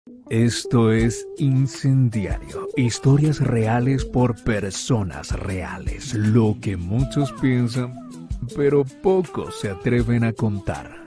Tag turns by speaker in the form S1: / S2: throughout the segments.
S1: Esto es Incendiario, historias reales por personas reales, lo que muchos piensan, pero pocos se atreven a contar.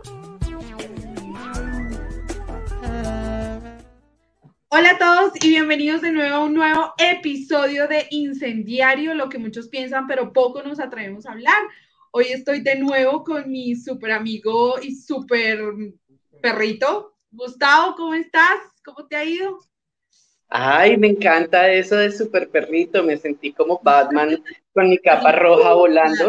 S2: Hola a todos y bienvenidos de nuevo a un nuevo episodio de Incendiario, lo que muchos piensan, pero poco nos atrevemos a hablar. Hoy estoy de nuevo con mi súper amigo y súper perrito. Gustavo, ¿cómo estás? ¿Cómo te ha ido?
S3: Ay, me encanta eso de super perrito. Me sentí como Batman con mi capa roja volando.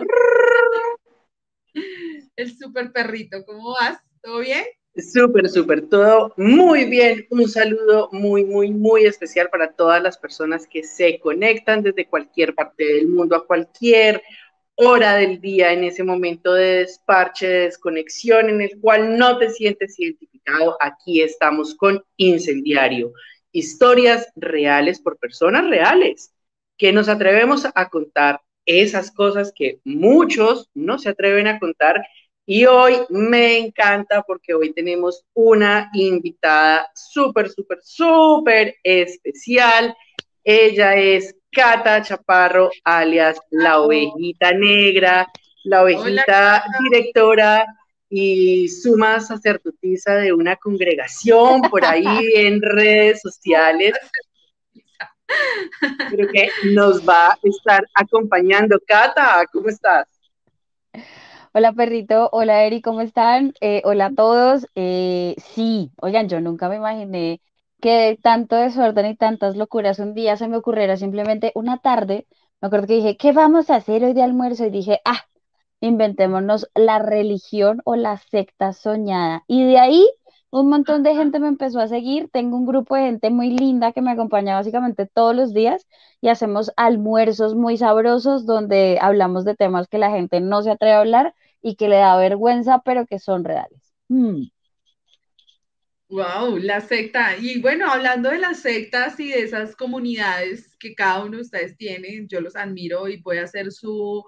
S2: El súper perrito, ¿cómo vas? ¿Todo bien?
S3: Súper, súper, todo muy bien. Un saludo muy especial para todas las personas que se conectan desde cualquier parte del mundo, a cualquier hora del día, en ese momento de desparche, de desconexión, en el cual no te sientes identificado. Aquí estamos con Incendiario. Historias reales por personas reales, que nos atrevemos a contar esas cosas que muchos no se atreven a contar. Y hoy me encanta porque hoy tenemos una invitada súper especial. Ella es Cata Chaparro, alias la ovejita negra, la
S2: Hola.
S3: ovejita directora y suma sacerdotisa de una congregación por ahí en redes sociales. Creo que nos va a estar acompañando. Cata, ¿cómo estás?
S4: Hola perrito, hola Eri, ¿cómo están? Hola a todos. Sí, oigan, yo nunca me imaginé que de tanto desorden y tantas locuras un día se me ocurriera simplemente una tarde. Me acuerdo que dije, ¿qué vamos a hacer hoy de almuerzo? Y dije, inventémonos la religión o la secta soñada. Y de ahí un montón de gente me empezó a seguir. Tengo un grupo de gente muy linda que me acompaña básicamente todos los días y hacemos almuerzos muy sabrosos donde hablamos de temas que la gente no se atreve a hablar y que le da vergüenza, pero que son reales.
S2: Wow, la secta. Y bueno, hablando de las sectas y de esas comunidades que cada uno de ustedes tiene, yo los admiro y voy a ser su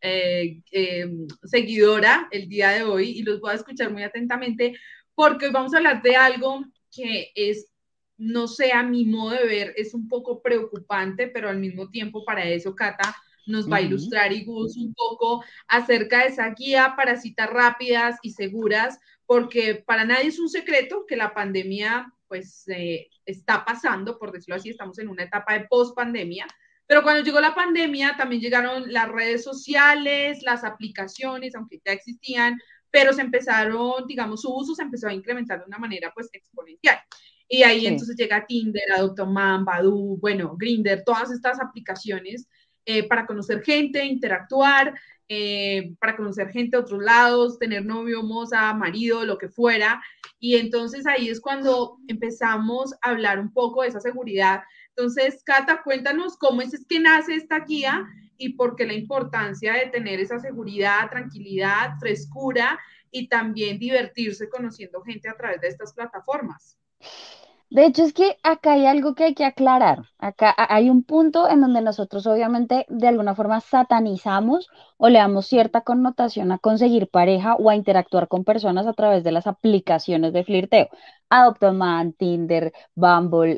S2: seguidora el día de hoy y los voy a escuchar muy atentamente porque hoy vamos a hablar de algo que es, no sé, a mi modo de ver, es un poco preocupante, pero al mismo tiempo para eso Cata nos va a
S4: Ujú.
S2: ilustrar y Gus un poco acerca de esa guía para citas rápidas y seguras porque para nadie es un secreto que la pandemia pues está pasando, por decirlo así, estamos en una etapa de post-pandemia, pero cuando llegó la pandemia también llegaron las redes sociales, las aplicaciones, aunque ya existían, pero se empezaron, digamos, su uso se empezó a incrementar de una manera pues exponencial. Y ahí
S4: Sí.
S2: entonces llega Tinder, Adoptoman, Badoo, bueno, Grindr, todas estas aplicaciones para conocer gente, interactuar, para conocer gente de otros lados, tener novio, moza, marido, lo que fuera. Y entonces ahí es cuando empezamos a hablar un poco de esa seguridad. Entonces, Cata, cuéntanos cómo es que nace esta guía y por qué la importancia de tener esa seguridad, tranquilidad, frescura y también divertirse conociendo gente a través de estas plataformas.
S4: De hecho, es que acá hay algo que hay que aclarar. Acá hay un punto en donde nosotros obviamente de alguna forma satanizamos o le damos cierta connotación a conseguir pareja o a interactuar con personas a través de las aplicaciones de flirteo. Adoptoman, Tinder, Bumble,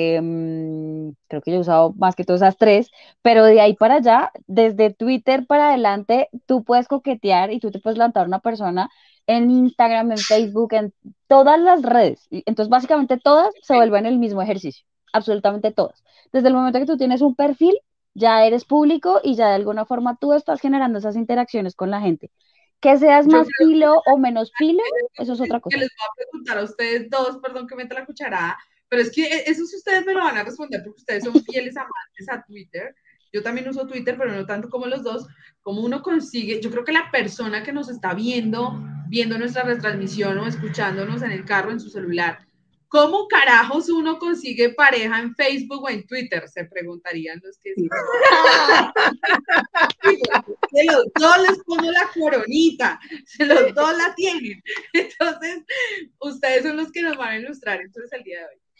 S4: creo que yo he usado más que todas esas tres, pero de ahí para allá, desde Twitter para adelante, tú puedes coquetear y tú te puedes levantar a una persona en Instagram, en Facebook, en todas las redes. Entonces, básicamente todas se vuelven el mismo ejercicio, absolutamente todas. Desde el momento que tú tienes un perfil, ya eres público y ya de alguna forma tú estás generando esas interacciones con la gente. Que seas
S2: Yo
S4: más
S2: creo
S4: pilo o menos pilo, eso es otra
S2: que
S4: cosa.
S2: les voy a preguntar a ustedes dos, perdón que meta la cucharada, pero es que eso sí ustedes me lo van a responder porque ustedes son fieles amantes a Twitter. Yo también uso Twitter, pero no tanto como los dos. Como uno consigue, yo creo que la persona que nos está viendo nuestra retransmisión o escuchándonos en el carro, en su celular, ¿cómo carajos uno consigue pareja en Facebook o en Twitter? Se preguntarían los que sí son de los dos les pongo la coronita, de los dos la tienen. Entonces, ustedes son los que nos van a ilustrar entonces el día de hoy.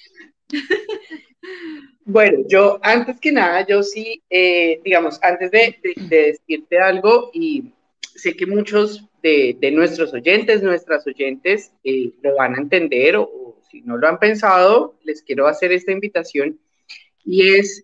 S3: Bueno, yo antes que nada, yo sí, digamos, antes de decirte algo, y sé que muchos de nuestros oyentes, nuestras oyentes, lo van a entender o si no lo han pensado, les quiero hacer esta invitación, y es,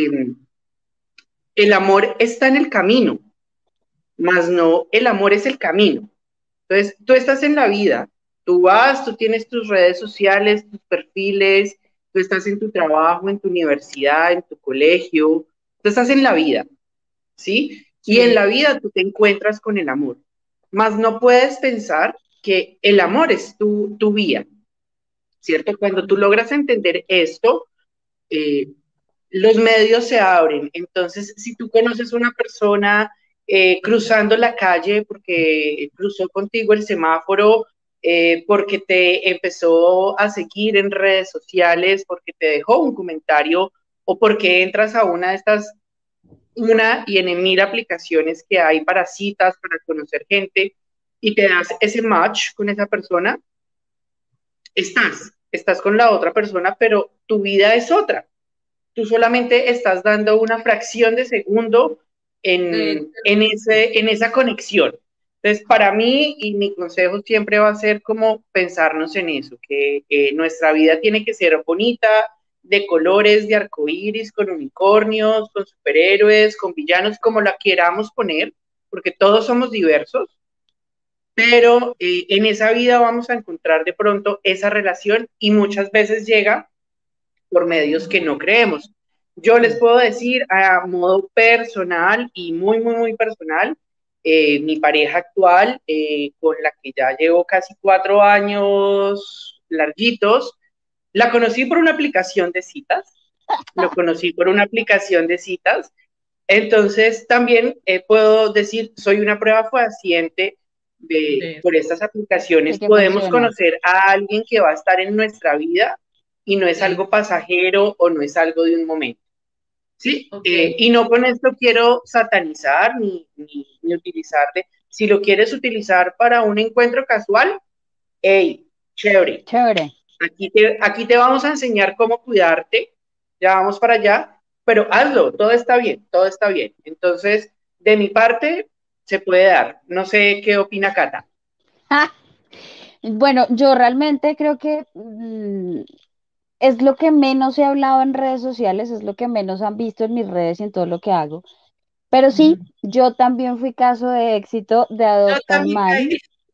S3: el amor está en el camino, más no, el amor es el camino. Entonces, tú estás en la vida, tú vas, tú tienes tus redes sociales, tus perfiles, tú estás en tu trabajo, en tu universidad, en tu colegio, tú estás en la vida, ¿sí? Y en la vida tú te encuentras con el amor, más no puedes pensar que el amor es tu vía, ¿cierto? Cuando tú logras entender esto, los medios se abren. Entonces, si tú conoces una persona cruzando la calle porque cruzó contigo el semáforo, porque te empezó a seguir en redes sociales, porque te dejó un comentario o porque entras a una de estas, una y en mil aplicaciones que hay para citas, para conocer gente, y te das ese match con esa persona, estás con la otra persona, pero tu vida es otra. Tú solamente estás dando una fracción de segundo en esa conexión. Entonces, para mí, y mi consejo siempre va a ser como pensarnos en eso, que nuestra vida tiene que ser bonita, de colores, de arcoíris, con unicornios, con superhéroes, con villanos, como la queramos poner, porque todos somos diversos, pero en esa vida vamos a encontrar de pronto esa relación y muchas veces llega por medios que no creemos. Yo les puedo decir a modo personal y muy, muy, muy personal, mi pareja actual, con la que ya llevo casi 4 años larguitos, la conocí por una aplicación de citas, lo conocí por una aplicación de citas, entonces también puedo decir, soy una prueba fehaciente por estas aplicaciones podemos
S4: funciona.
S3: conocer a alguien que va a estar en nuestra vida y no es algo pasajero o no es algo de un momento. ¿Sí? Y no con esto quiero satanizar ni utilizarle. Si lo quieres utilizar para un encuentro casual, hey, chévere.
S4: Chévere.
S3: Aquí te vamos a enseñar cómo cuidarte, ya vamos para allá, pero hazlo, todo está bien, todo está bien. Entonces, de mi parte, se puede dar. No sé qué opina Cata.
S4: Bueno, yo realmente creo que es lo que menos he hablado en redes sociales, es lo que menos han visto en mis redes y en todo lo que hago. Pero sí, yo también fui caso de éxito de Adopta un Man.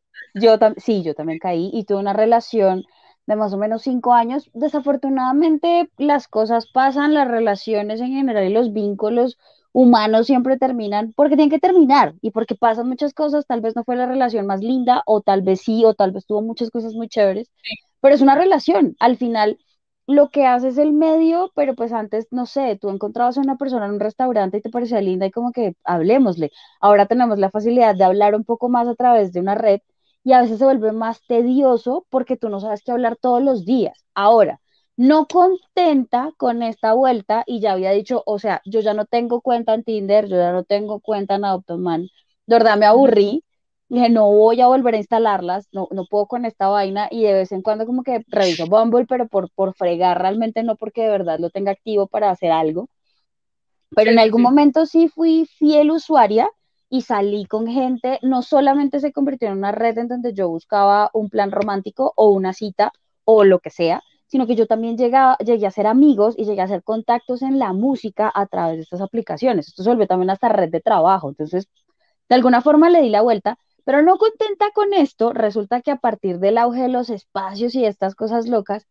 S4: Sí, yo también caí y tuve una relación de más o menos 5 años. Desafortunadamente, las cosas pasan, las relaciones en general y los vínculos humanos siempre terminan porque tienen que terminar y porque pasan muchas cosas. Tal vez no fue la relación más linda, o tal vez sí, o tal vez tuvo muchas cosas muy chéveres, pero es una relación. Al final, lo que hace es el medio, pero pues antes, no sé, tú encontrabas a una persona en un restaurante y te parecía linda y como que hablemosle. Ahora tenemos la facilidad de hablar un poco más a través de una red y a veces se vuelve más tedioso porque tú no sabes qué hablar todos los días. Ahora, no contenta con esta vuelta, y ya había dicho, o sea, yo ya no tengo cuenta en Tinder, yo ya no tengo cuenta en AdoptOnMan, de verdad me aburrí, dije, no voy a volver a instalarlas, no puedo con esta vaina, y de vez en cuando como que reviso Bumble, pero por fregar, realmente no porque de verdad lo tenga activo para hacer algo. Pero en algún momento sí fui fiel usuaria y salí con gente. No solamente se convirtió en una red en donde yo buscaba un plan romántico o una cita o lo que sea, sino que yo también llegué a ser amigos y llegué a hacer contactos en la música a través de estas aplicaciones. Esto se volvió también hasta red de trabajo. Entonces, de alguna forma le di la vuelta, pero no contenta con esto, resulta que a partir del auge de los espacios y estas cosas locas,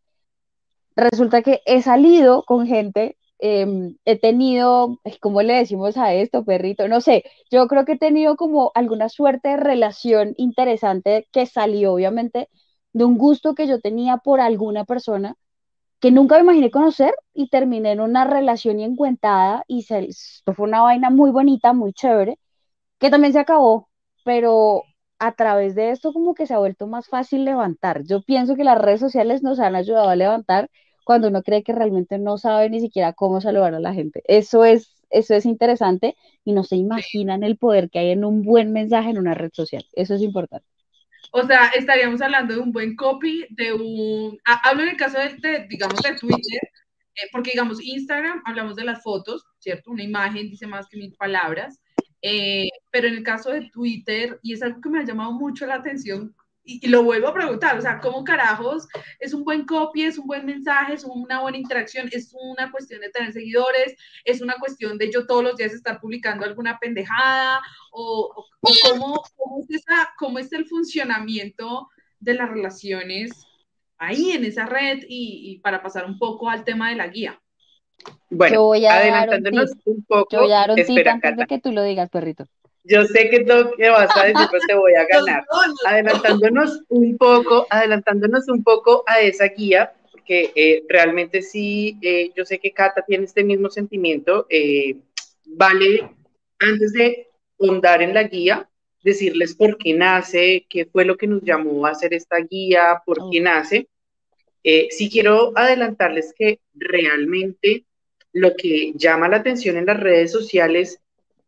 S4: resulta que he salido con gente, he tenido, ¿cómo le decimos a esto, perrito? No sé, yo creo que he tenido como alguna suerte de relación interesante que salió obviamente de un gusto que yo tenía por alguna persona que nunca me imaginé conocer, y terminé en una relación y encuentada y esto fue una vaina muy bonita, muy chévere, que también se acabó, pero a través de esto como que se ha vuelto más fácil levantar. Yo pienso que las redes sociales nos han ayudado a levantar cuando uno cree que realmente no sabe ni siquiera cómo saludar a la gente. Eso es interesante, y no se imaginan el poder que hay en un buen mensaje en una red social. Eso es importante.
S2: O sea, estaríamos hablando de un buen copy, hablo en el caso digamos, de Twitter, porque digamos, Instagram, hablamos de las fotos, ¿cierto? Una imagen dice más que 1000 palabras, pero en el caso de Twitter, y es algo que me ha llamado mucho la atención, y lo vuelvo a preguntar, o sea, ¿cómo carajos es un buen copy, es un buen mensaje, es una buena interacción, es una cuestión de tener seguidores, es una cuestión de yo todos los días estar publicando alguna pendejada, o cómo es el funcionamiento de las relaciones ahí en esa red y para pasar un poco al tema de la guía?
S3: Bueno,
S4: Yo voy a dar un
S3: adelantándonos
S4: tip.
S3: un
S4: Yo voy
S3: poco,
S4: a dar un tip
S3: espera,
S4: antes de
S3: Cata.
S4: que tú lo digas, perrito.
S3: Yo sé que lo que vas a decir, pues te voy a ganar. Adelantándonos un poco a esa guía, porque realmente sí, yo sé que Cata tiene este mismo sentimiento. Vale, antes de ahondar en la guía, decirles por qué nace, qué fue lo que nos llamó a hacer esta guía, por
S4: Uf,
S3: qué nace. Sí quiero adelantarles que realmente lo que llama la atención en las redes sociales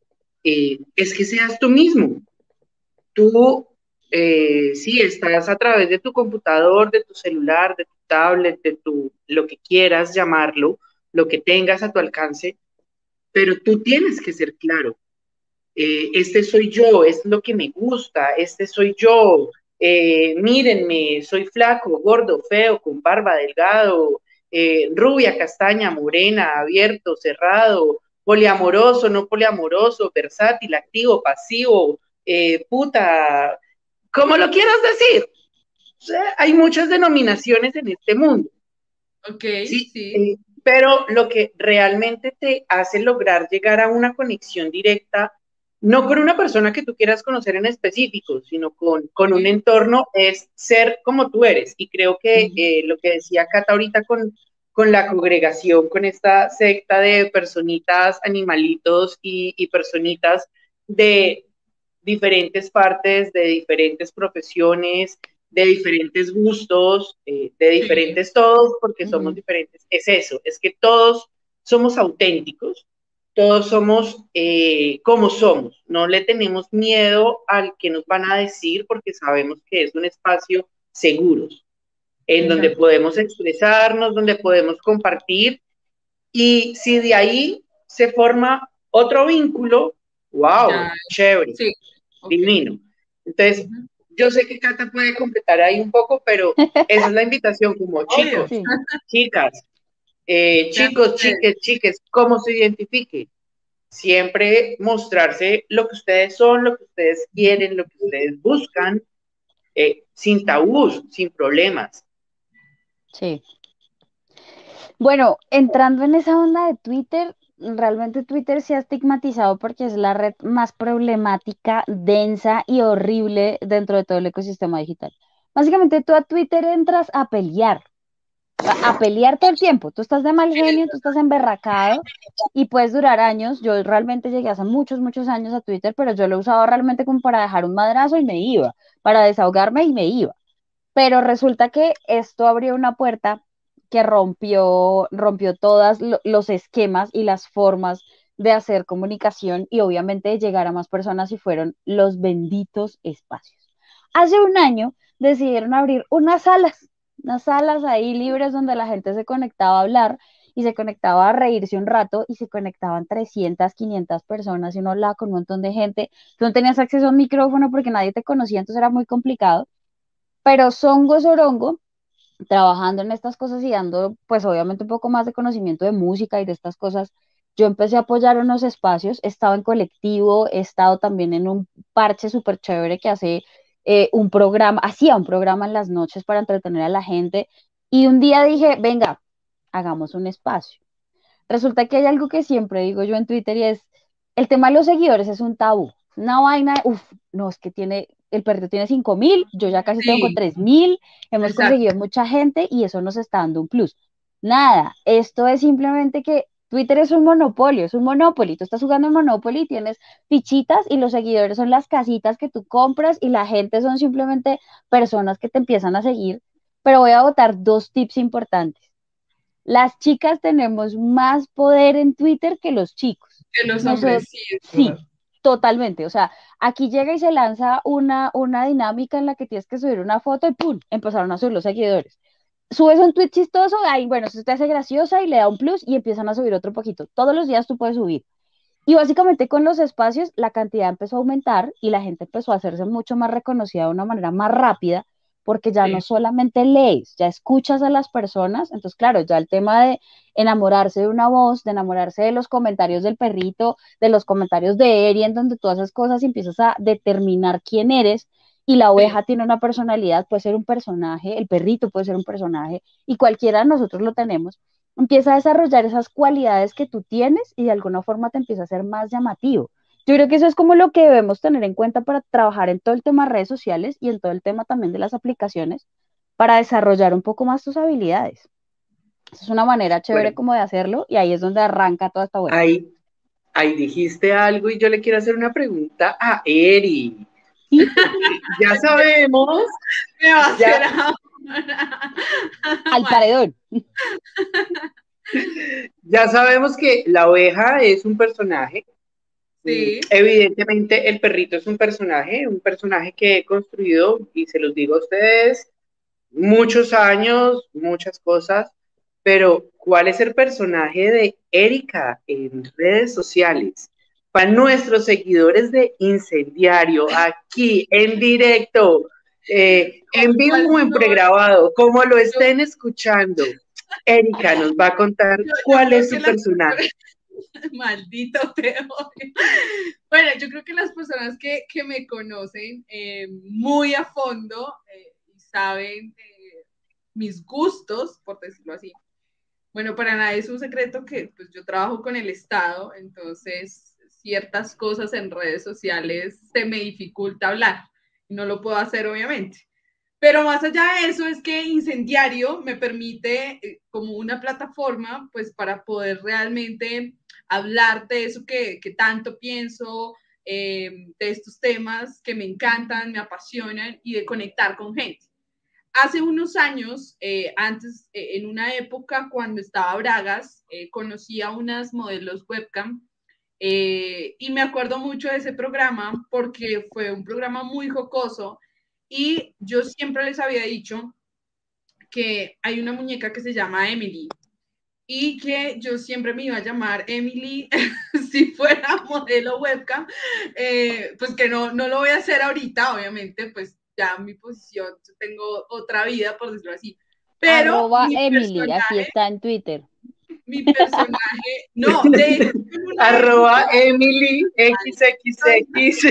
S3: es que seas tú mismo. Tú, sí, estás a través de tu computador, de tu celular, de tu tablet, de tu, lo que quieras llamarlo, lo que tengas a tu alcance, pero tú tienes que ser claro. Este soy yo, es lo que me gusta, este soy yo. Mírenme, soy flaco, gordo, feo, con barba, delgado, rubia, castaña, morena, abierto, cerrado, poliamoroso, no poliamoroso, versátil, activo, pasivo, puta, como lo quieras decir. O sea, hay muchas denominaciones en este mundo,
S2: Ok,
S3: ¿sí?
S2: sí.
S3: Pero lo que realmente te hace lograr llegar a una conexión directa, no con una persona que tú quieras conocer en específico, sino con un entorno, es ser como tú eres. Y creo que lo que decía Cata ahorita con la congregación, con esta secta de personitas, animalitos y personitas de diferentes partes, de diferentes profesiones, de diferentes gustos, de
S2: Sí.
S3: diferentes todos, porque somos
S4: ujú,
S3: diferentes. Es eso, es que todos somos auténticos, todos somos como somos, no le tenemos miedo al que nos van a decir porque sabemos que es un espacio seguro, en donde
S2: Exacto.
S3: podemos expresarnos, donde podemos compartir, y si de ahí se forma otro vínculo, wow,
S2: Ya,
S3: chévere,
S2: sí, ok.
S3: divino. Entonces,
S2: Ujú.
S3: yo sé que Cata puede completar ahí un poco, pero esa es la invitación, como
S2: Obvio.
S3: chicos,
S4: sí.
S3: chicas,
S2: Sean
S3: chicos,
S2: ustedes.
S3: chiques, cómo se identifique. Siempre mostrarse lo que ustedes son, lo que ustedes quieren, lo que ustedes buscan, sin tabús, sin problemas.
S4: Sí. Bueno, entrando en esa onda de Twitter, realmente Twitter se ha estigmatizado porque es la red más problemática, densa y horrible dentro de todo el ecosistema digital. Básicamente tú a Twitter entras a pelear todo el tiempo. Tú estás de mal genio, tú estás emberracado y puedes durar años. Yo realmente llegué hace muchos, muchos años a Twitter, pero yo lo usaba realmente como para dejar un madrazo y me iba, para desahogarme y me iba. Pero resulta que esto abrió una puerta que rompió todos los esquemas y las formas de hacer comunicación y obviamente de llegar a más personas y fueron los benditos espacios. Hace un año decidieron abrir unas salas ahí libres donde la gente se conectaba a hablar y se conectaba a reírse un rato y se conectaban 300, 500 personas y uno hablaba con un montón de gente. Tú no tenías acceso a un micrófono porque nadie te conocía, entonces era muy complicado, pero Songo Sorongo, trabajando en estas cosas y dando, pues obviamente un poco más de conocimiento de música y de estas cosas, yo empecé a apoyar unos espacios, he estado en colectivo, he estado también en un parche súper chévere que hace un programa, hacía un programa en las noches para entretener a la gente, y un día dije, venga, hagamos un espacio. Resulta que hay algo que siempre digo yo en Twitter y es, el tema de los seguidores es un tabú. Una vaina, uff, no, es que el perrito tiene 5.000, yo ya casi tengo
S2: Sí,
S4: 3.000, hemos
S2: exacto.
S4: conseguido mucha gente y eso nos está dando un plus. Nada, esto es simplemente que Twitter es un monopolio, es un Monopoly. Tú estás jugando en Monopoly, tienes fichitas y los seguidores son las casitas que tú compras y la gente son simplemente personas que te empiezan a seguir. Pero voy a botar dos tips importantes. Las chicas tenemos más poder en Twitter que los chicos.
S2: Que los
S4: Nosotros,
S2: hombres, sí, es
S4: sí,
S2: verdad.
S4: totalmente. O sea, aquí llega y se lanza una dinámica en la que tienes que subir una foto y ¡pum! Empezaron a subir los seguidores. Subes un tweet chistoso, ahí, bueno, eso te hace graciosa y le da un plus y empiezan a subir otro poquito. Todos los días tú puedes subir. Y básicamente con los espacios la cantidad empezó a aumentar y la gente empezó a hacerse mucho más reconocida de una manera más rápida. porque ya no
S2: Sí,
S4: solamente lees, ya escuchas a las personas. Entonces, claro, ya el tema de enamorarse de una voz, de enamorarse de los comentarios del perrito, de los comentarios de Eri, en donde tú haces cosas y empiezas a determinar quién eres. Y la
S2: sí,
S4: oveja tiene una personalidad, puede ser un personaje, el perrito puede ser un personaje, y cualquiera de nosotros lo tenemos. Empieza a desarrollar esas cualidades que tú tienes y de alguna forma te empieza a ser más llamativo. Yo creo que eso es como lo que debemos tener en cuenta para trabajar en todo el tema de redes sociales y en todo el tema también de las aplicaciones para desarrollar un poco más tus habilidades. Esa es una manera chévere
S3: Bueno,
S4: como de hacerlo y ahí es donde arranca toda esta vuelta.
S3: ahí dijiste algo y yo le quiero hacer una pregunta a Eri, porque ya sabemos,
S2: me va a hacer
S3: ya,
S2: ahora.
S4: Al
S2: Mal.
S4: paredón.
S3: ya sabemos que la oveja es un personaje.
S2: Sí,
S3: Evidentemente el perrito es un personaje que he construido y se los digo a ustedes, muchos años, muchas cosas, pero ¿cuál es el personaje de Erika en redes sociales? Para nuestros seguidores de Incendiario, aquí en directo, en vivo
S2: ¿cuál
S3: o en
S2: soy?
S3: pregrabado, como lo
S2: Yo,
S3: estén escuchando, Erika nos va a contar
S2: yo
S3: cuál
S2: creo
S3: es
S2: que
S3: su
S2: las
S3: personaje.
S2: maldito te odio. Bueno, yo creo que las personas que me conocen muy a fondo y saben mis gustos, por decirlo así. Bueno, para nadie es un secreto que pues, yo trabajo con el Estado, entonces ciertas cosas en redes sociales se me dificulta hablar. No lo puedo hacer, obviamente. Pero más allá de eso es que Incendiario me permite como una plataforma pues para poder realmente hablar de eso que tanto pienso, de estos temas que me encantan, me apasionan y de conectar con gente. Hace unos años, antes, en una época cuando estaba Bragas, conocí a unas modelos webcam y me acuerdo mucho de ese programa porque fue un programa muy jocoso y yo siempre les había dicho que hay una muñeca que se llama Emily y que yo siempre me iba a llamar Emily si fuera modelo webcam, pues que no lo voy a hacer ahorita, obviamente, pues ya mi posición, yo tengo otra vida, por decirlo así, pero
S4: Arroba Emily, así está en Twitter.
S2: mi personaje, no, de hecho, en una
S3: Arroba
S2: época,
S3: Emily XXX.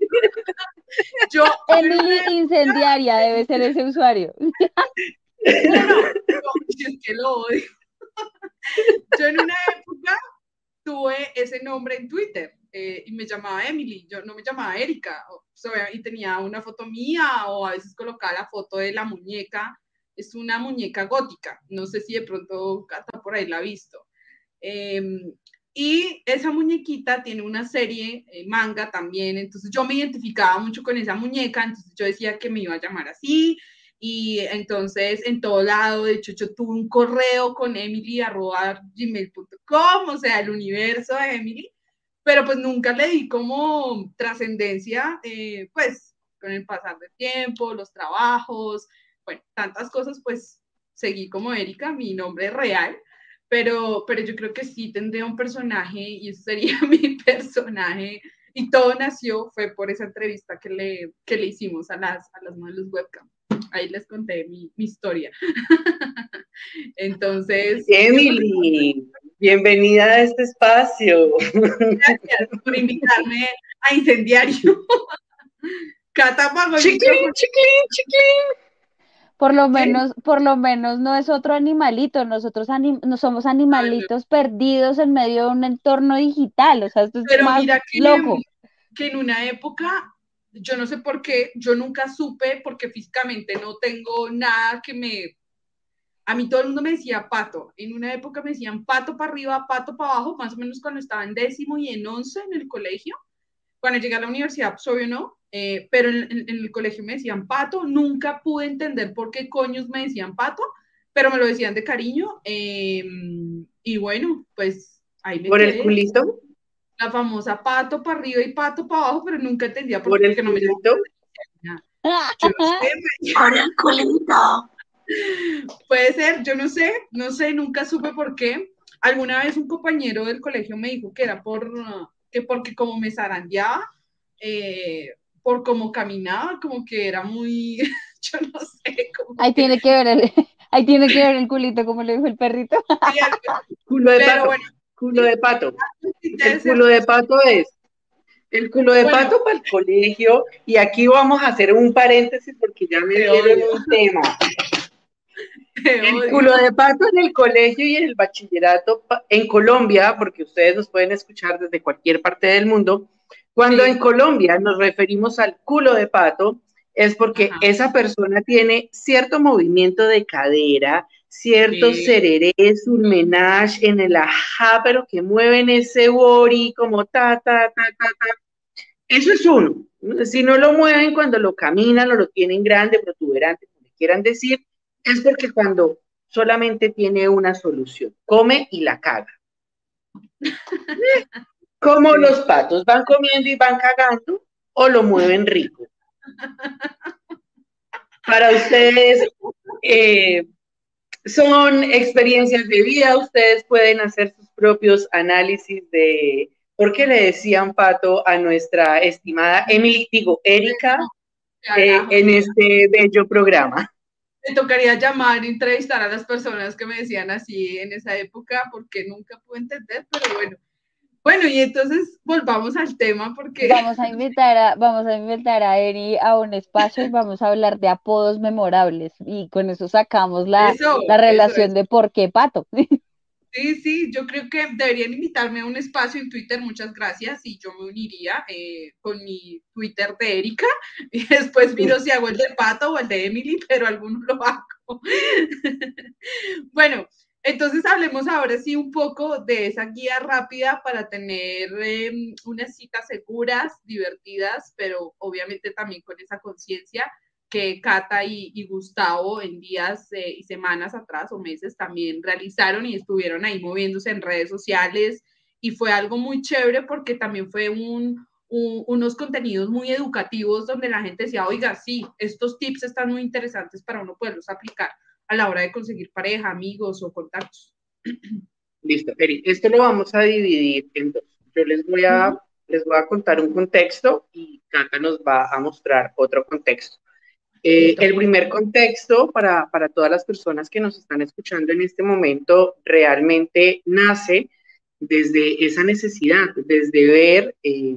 S2: yo en una
S4: Emily
S2: época,
S4: Incendiaria debe ser ese usuario.
S2: no, yo, es que lo odio. Yo en una época tuve ese nombre en Twitter y me llamaba Emily, yo no me llamaba Erika, y tenía una foto mía o a veces colocaba la foto de la muñeca, es una muñeca gótica, no sé si de pronto Cata por ahí la ha visto. Eh, y esa muñequita tiene una serie, manga también, entonces yo me identificaba mucho con esa muñeca, entonces yo decía que me iba a llamar así, y entonces en todo lado, de hecho yo tuve un correo con emily@gmail.com, o sea, el universo de Emily, pero pues nunca le di como trascendencia, pues con el pasar del tiempo, los trabajos, bueno, tantas cosas, pues seguí como Erika, mi nombre real, pero yo creo que sí tendría un personaje y ese sería mi personaje. Y todo nació, fue por esa entrevista que le hicimos a las modelos webcam. Ahí les conté mi historia. Entonces, yo creo que
S3: Emily, bienvenida a este espacio.
S2: gracias por invitarme a Incendiario. Cata apagó el
S3: Chiquín,
S2: micrófono.
S3: chiquín, chiquín.
S2: ¿Qué?
S4: Por lo menos no es otro animalito, nosotros no somos
S2: Ay, no.
S4: animalitos perdidos en medio de un entorno digital, o sea, esto es
S2: Pero
S4: más
S2: mira
S4: loco.
S2: que en una época, yo no sé por qué, yo nunca supe, porque físicamente no tengo nada que me... A mí todo el mundo me decía pato. En una época me decían pato para arriba, pato para abajo, más o menos cuando estaba en 10º y en 11 en el colegio. Cuando llegué a la universidad, pues obvio no, pero en el colegio me decían pato. Nunca pude entender por qué coños me decían pato, pero me lo decían de cariño. Y bueno, pues ahí me
S3: ¿Por el
S2: quedé.
S3: culito?
S2: La famosa pato para arriba y pato para abajo, pero nunca entendía por
S3: ¿Por el
S2: qué no me
S3: culito?
S2: llamaban. Yo no sé,
S3: Por el culito.
S2: puede ser, yo no sé, nunca supe por qué. Alguna vez un compañero del colegio me dijo que era que porque como me zarandeaba, por cómo caminaba, como que era muy yo no sé, como
S4: Ahí
S2: que,
S4: tiene que ver el, ahí tiene que ver el culito, como le dijo el perrito.
S2: sí, algo así.
S3: Culo de
S2: Pero
S3: pato,
S2: bueno,
S3: culo
S2: sí,
S3: de pato.
S2: algo así
S3: El
S2: debe ser
S3: culo de
S2: chistoso.
S3: pato es el culo de
S2: Bueno,
S3: pato para el colegio. Y aquí vamos a hacer un paréntesis porque ya me
S2: te
S3: dieron
S2: odio,
S3: un tema.
S2: te
S3: El
S2: odio.
S3: culo de pato en el colegio y en el bachillerato en Colombia, porque ustedes nos pueden escuchar desde cualquier parte del mundo, cuando en
S2: Sí,
S3: Colombia nos referimos al culo de pato, es porque
S2: ajá,
S3: esa persona tiene cierto movimiento de cadera, cierto
S2: sí,
S3: sereré, surmenage en el ajá, pero que mueven ese body como ta. Eso es uno. Si no lo mueven cuando lo caminan o lo tienen grande, protuberante, como le quieran decir, es porque cuando solamente tiene una solución, come y la caga. Como
S2: sí.
S3: los patos van comiendo y van cagando o lo mueven rico. Para ustedes son experiencias de vida, ustedes pueden hacer sus propios análisis de por qué le decían pato a nuestra estimada Emily, digo, Erika,
S2: No, carajo.
S3: en este bello programa.
S2: Me tocaría llamar e entrevistar a las personas que me decían así en esa época, porque nunca pude entender, pero bueno. Bueno, y entonces volvamos al tema, porque
S4: Vamos a invitar a Eri a un espacio y vamos a hablar de apodos memorables. Y con eso sacamos la
S2: eso.
S4: relación de por qué pato.
S2: Sí, sí, yo creo que deberían invitarme a un espacio en Twitter, muchas gracias, y yo me uniría con mi Twitter de Erika, y después miro si hago el de Pato o el de Emily, pero alguno lo hago. Bueno, entonces hablemos ahora sí un poco de esa guía rápida para tener unas citas seguras, divertidas, pero obviamente también con esa conciencia que Cata y Gustavo en días y semanas atrás o meses también realizaron y estuvieron ahí moviéndose en redes sociales y fue algo muy chévere porque también fue unos contenidos muy educativos donde la gente decía, oiga, sí, estos tips están muy interesantes para uno poderlos aplicar a la hora de conseguir pareja, amigos o contactos.
S3: Listo, Eri, esto lo vamos a dividir en dos. Yo les voy a contar un contexto y Cata nos va a mostrar otro contexto.
S2: Listo.
S3: El primer contexto para todas las personas que nos están escuchando en este momento realmente nace desde esa necesidad, desde ver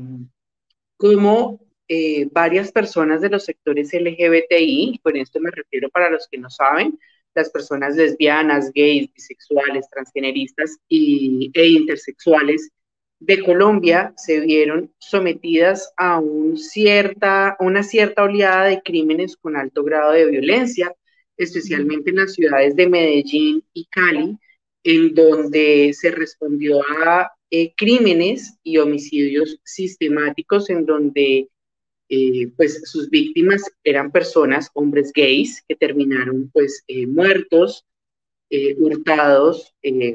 S3: cómo varias personas de los sectores LGBTI, y con esto me refiero para los que no saben, las personas lesbianas, gays, bisexuales, transgeneristas e intersexuales de Colombia se vieron sometidas a una cierta oleada de crímenes con alto grado de violencia, especialmente en las ciudades de Medellín y Cali, en donde se respondió a crímenes y homicidios sistemáticos en donde pues sus víctimas eran personas, hombres gays, que terminaron pues muertos, hurtados,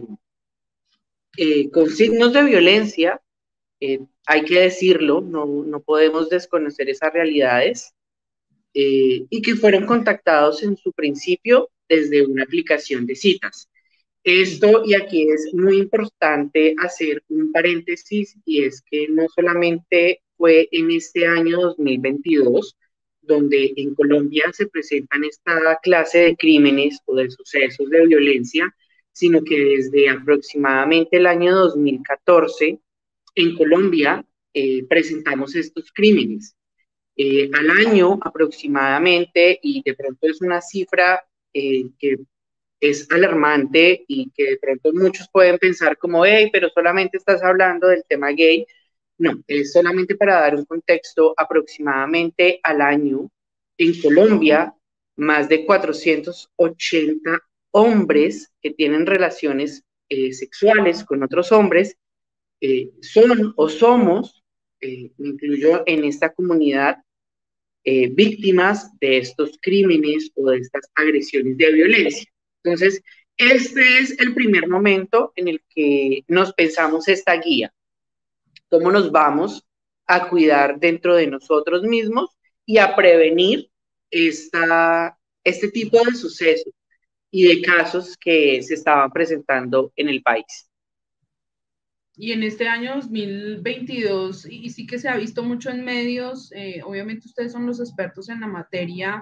S3: con signos de violencia, hay que decirlo, no podemos desconocer esas realidades, y que fueron contactados en su principio desde una aplicación de citas.
S2: Sí.
S3: Esto, y aquí es muy importante hacer un paréntesis, y es que no solamente fue en este año 2022, donde en Colombia se presentan esta clase de crímenes o de sucesos de violencia, sino que desde aproximadamente el año 2014, en Colombia presentamos estos crímenes. Al año aproximadamente, y de pronto es una cifra que es alarmante y que de pronto muchos pueden pensar como, hey, pero solamente estás hablando del tema gay. No, es solamente para dar un contexto, aproximadamente al año en Colombia, más de 480 hombres que tienen relaciones sexuales con otros hombres son o somos, me incluyo en esta comunidad, víctimas de estos crímenes o de estas agresiones de violencia. Entonces, este es el primer momento en el que nos pensamos esta guía, cómo nos vamos a cuidar dentro de nosotros mismos y a prevenir este tipo de sucesos y de casos que se estaban presentando en el país.
S2: Y en este año 2022, y sí que se ha visto mucho en medios, obviamente ustedes son los expertos en la materia,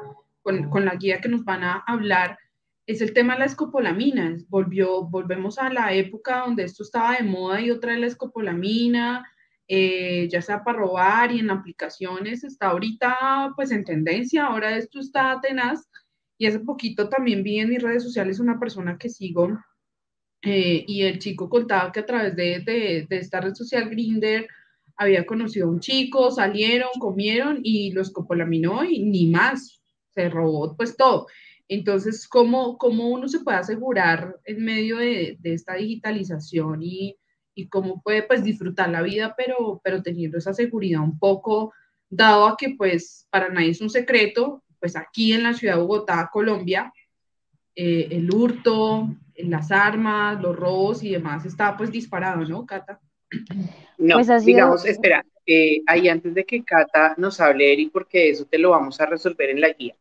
S2: con la guía que nos van a hablar, es el tema de la escopolamina. Volvemos a la época donde esto estaba de moda y otra de la escopolamina, ya sea para robar y en aplicaciones, está ahorita pues en tendencia, ahora esto está tenaz. Y hace poquito también vi en mis redes sociales una persona que sigo, y el chico contaba que a través de esta red social Grindr había conocido a un chico, salieron, comieron y lo escopolaminó y ni más, se robó pues todo. Entonces, ¿cómo uno se puede asegurar en medio de esta digitalización y cómo puede pues disfrutar la vida, pero teniendo esa seguridad un poco, dado a que pues para nadie es un secreto, pues aquí en la ciudad de Bogotá, Colombia, el hurto, las armas, los robos y demás está pues disparado, ¿no, Cata?
S3: No,
S4: Pues ha sido,
S3: digamos, espera, ahí antes de que Cata nos hable, Eric, porque eso te lo vamos a resolver en la guía.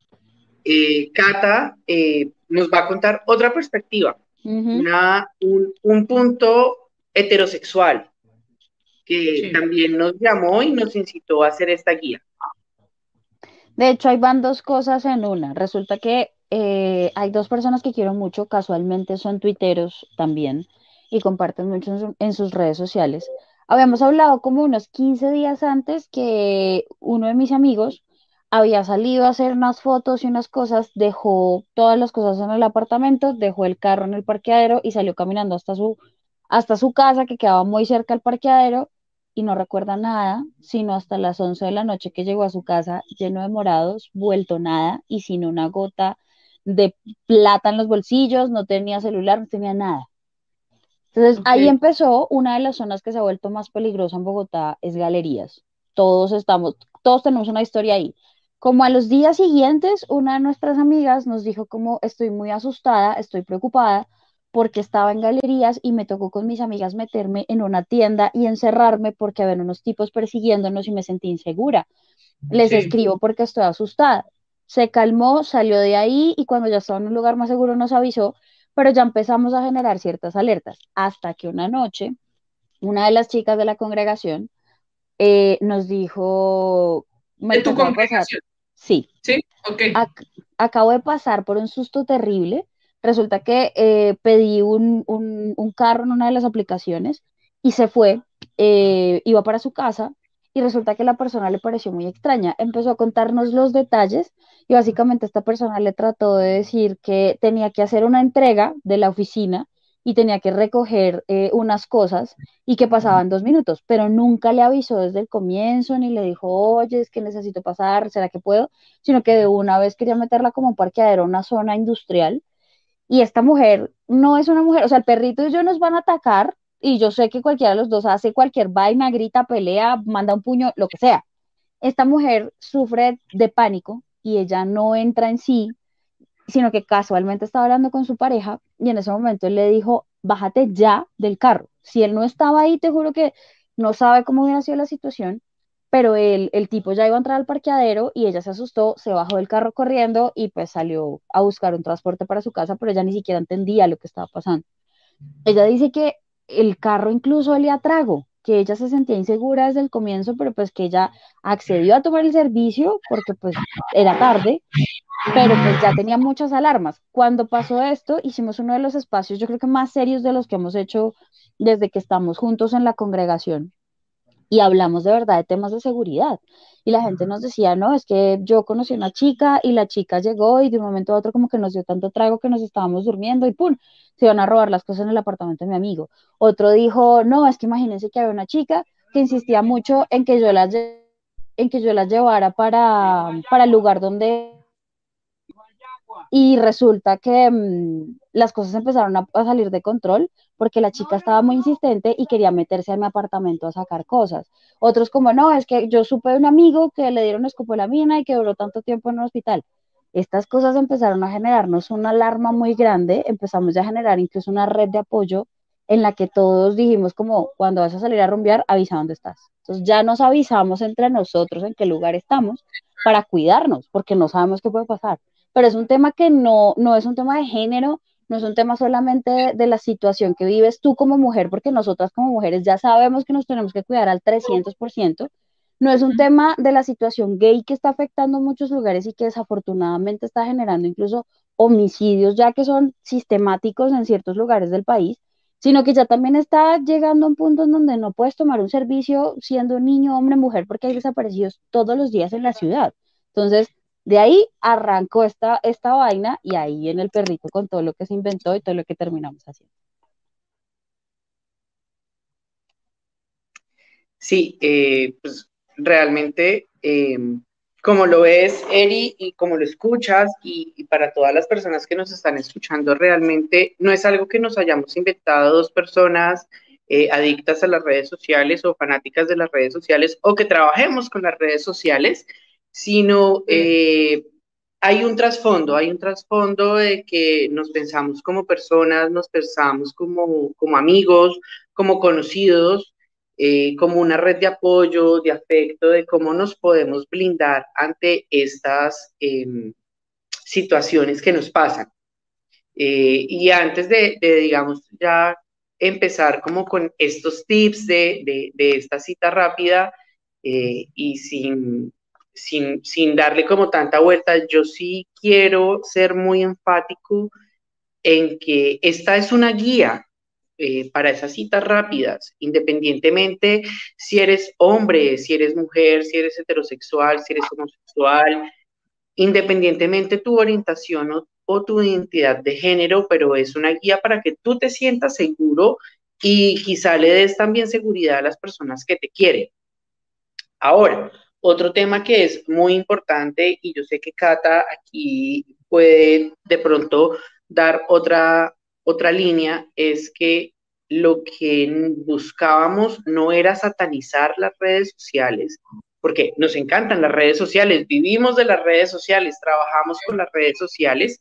S3: Cata nos va a contar otra perspectiva,
S4: ujú.
S3: un punto heterosexual que
S2: Sí,
S3: también nos llamó y nos incitó a hacer esta guía.
S4: De hecho, ahí van dos cosas en una. Resulta que hay dos personas que quiero mucho, casualmente son tuiteros también y comparten mucho en sus redes sociales. Habíamos hablado como unos 15 días antes que uno de mis amigos había salido a hacer unas fotos y unas cosas, dejó todas las cosas en el apartamento, dejó el carro en el parqueadero y salió caminando hasta su casa que quedaba muy cerca al parqueadero y no recuerda nada, sino hasta las 11 de la noche que llegó a su casa lleno de morados, vuelto nada y sin una gota de plata en los bolsillos, no tenía celular, no tenía nada. Entonces
S2: ok,
S4: ahí empezó una de las zonas que se ha vuelto más peligrosa en Bogotá, es Galerías. Todos tenemos una historia ahí. Como a los días siguientes, una de nuestras amigas nos dijo como estoy muy asustada, estoy preocupada porque estaba en Galerías y me tocó con mis amigas meterme en una tienda y encerrarme porque había unos tipos persiguiéndonos y me sentí insegura. Les
S2: sí,
S4: escribo porque estoy asustada. Se calmó, salió de ahí y cuando ya estaba en un lugar más seguro nos avisó, pero ya empezamos a generar ciertas alertas, hasta que una noche una de las chicas de la congregación nos dijo,
S2: de
S4: Marica,
S2: tu
S4: acabo de pasar,
S2: congregación,
S4: sí,
S2: ¿sí? Ok,
S4: acabo de pasar por un susto terrible. Resulta que pedí un carro en una de las aplicaciones y se fue, iba para su casa y resulta que la persona le pareció muy extraña. Empezó a contarnos los detalles y básicamente esta persona le trató de decir que tenía que hacer una entrega de la oficina y tenía que recoger unas cosas y que pasaban 2 minutos, pero nunca le avisó desde el comienzo ni le dijo, oye, es que necesito pasar, ¿será que puedo? Sino que de una vez quería meterla como un parqueadero a una zona industrial. Y esta mujer no es una mujer, o sea, el perrito y yo nos van a atacar y yo sé que cualquiera de los dos hace cualquier vaina, grita, pelea, manda un puño, lo que sea. Esta mujer sufre de pánico y ella no entra en sí, sino que casualmente estaba hablando con su pareja y en ese momento él le dijo, bájate ya del carro. Si él no estaba ahí, te juro que no sabe cómo hubiera sido la situación, pero el tipo ya iba a entrar al parqueadero y ella se asustó, se bajó del carro corriendo y pues salió a buscar un transporte para su casa, pero ella ni siquiera entendía lo que estaba pasando. Ella dice que el carro incluso olía a trago, que ella se sentía insegura desde el comienzo, pero pues que ella accedió a tomar el servicio porque pues era tarde, pero pues ya tenía muchas alarmas. Cuando pasó esto, hicimos uno de los espacios, yo creo que más serios de los que hemos hecho desde que estamos juntos en la congregación y hablamos de verdad de temas de seguridad. Y la gente nos decía, no, es que yo conocí a una chica y la chica llegó y de un momento a otro como que nos dio tanto trago que nos estábamos durmiendo y ¡pum! Se iban a robar las cosas en el apartamento de mi amigo. Otro dijo, no, es que imagínense que había una chica que insistía mucho en que en que yo la llevara para el lugar donde y resulta que las cosas empezaron a salir de control porque la chica estaba muy insistente y quería meterse a mi apartamento a sacar cosas. Otros como, no, es que yo supe de un amigo que le dieron escopolamina y que duró tanto tiempo en un hospital. Estas cosas empezaron a generarnos una alarma muy grande, empezamos ya a generar incluso una red de apoyo en la que todos dijimos como, cuando vas a salir a rumbear, avisa dónde estás. Entonces ya nos avisamos entre nosotros en qué lugar estamos para cuidarnos, porque no sabemos qué puede pasar, pero es un tema que no es un tema de género, no es un tema solamente de la situación que vives tú como mujer, porque nosotras como mujeres ya sabemos que nos tenemos que cuidar al 300%, no es un tema de la situación gay que está afectando muchos lugares y que desafortunadamente está generando incluso homicidios ya que son sistemáticos en ciertos lugares del país, sino que ya también está llegando a un punto en donde no puedes tomar un servicio siendo niño, hombre, mujer, porque hay desaparecidos todos los días en la ciudad. Entonces, de ahí arrancó esta vaina y ahí viene el perrito con todo lo que se inventó y todo lo que terminamos haciendo.
S3: Sí, pues realmente, como lo ves, Eri, y como lo escuchas, y para todas las personas que nos están escuchando, realmente no es algo que nos hayamos inventado dos personas adictas a las redes sociales o fanáticas de las redes sociales o que trabajemos con las redes sociales, sino hay un trasfondo de que nos pensamos como personas, nos pensamos como amigos, como conocidos, como una red de apoyo, de afecto, de cómo nos podemos blindar ante estas situaciones que nos pasan. Y antes digamos, ya empezar como con estos tips de esta cita rápida y sin darle como tanta vuelta, yo sí quiero ser muy enfático en que esta es una guía para esas citas rápidas, independientemente si eres hombre, si eres mujer, si eres heterosexual, si eres homosexual, independientemente tu orientación o tu identidad de género, pero es una guía para que tú te sientas seguro y quizá le des también seguridad a las personas que te quieren. Ahora, otro tema que es muy importante y yo sé que Cata aquí puede de pronto dar otra línea es que lo que buscábamos no era satanizar las redes sociales, porque nos encantan las redes sociales, vivimos de las redes sociales, trabajamos con las redes sociales,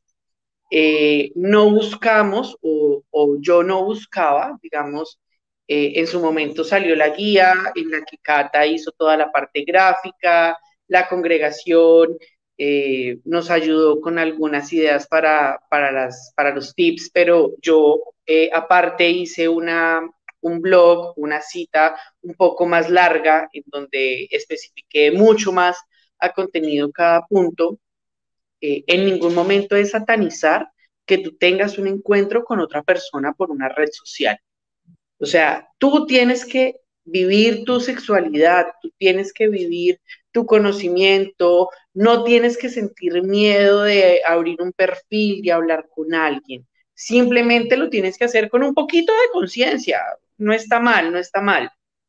S3: no buscamos o yo no buscaba, digamos, en su momento salió la guía en la que Cata hizo toda la parte gráfica, la congregación nos ayudó con algunas ideas para los tips, pero yo aparte hice un blog, una cita un poco más larga en donde especifiqué mucho más a contenido cada punto. En ningún momento es satanizar que tú tengas un encuentro con otra persona por una red social. O sea, tú tienes que vivir tu sexualidad, tú tienes que vivir tu conocimiento, no tienes que sentir miedo de abrir un perfil y hablar con alguien. Simplemente lo tienes que hacer con un poquito de conciencia. No está mal, no está mal.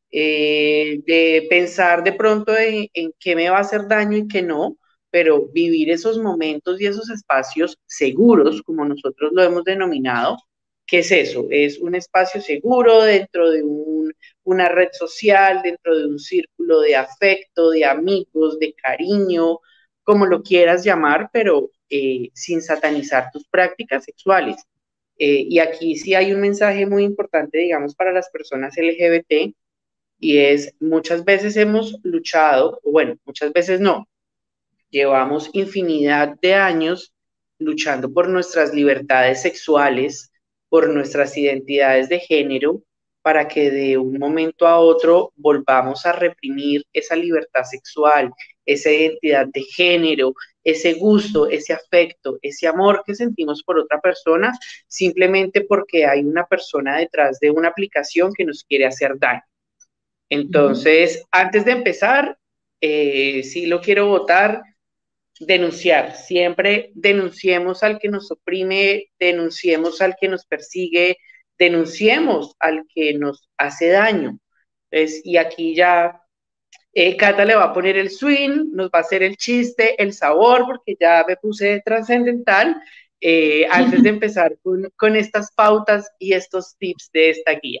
S3: De pensar de pronto en qué me va a hacer daño y qué no, pero vivir esos momentos y esos espacios seguros, como nosotros lo hemos denominado. ¿Qué es eso? Es un espacio seguro dentro de una red social, dentro de un círculo de afecto, de amigos, de cariño, como lo quieras llamar, pero sin satanizar tus prácticas sexuales. Y aquí sí hay un mensaje muy importante, digamos, para las personas LGBT, y es muchas veces hemos luchado, o bueno, muchas veces no, llevamos infinidad de años luchando por nuestras libertades sexuales, por nuestras identidades de género, para que de un momento a otro volvamos a reprimir esa libertad sexual, esa identidad de género, ese gusto, ese afecto, ese amor que sentimos por otra persona, simplemente porque hay una persona detrás de una aplicación que nos quiere hacer daño. Entonces, antes de empezar, sí lo quiero votar, denunciar, siempre denunciemos al que nos oprime, denunciemos al que nos persigue, denunciemos al que nos hace daño. Entonces, y aquí ya Cata le va a poner el swing, nos va a hacer el chiste, el sabor, porque ya me puse trascendental antes de empezar con estas pautas y estos tips de esta guía.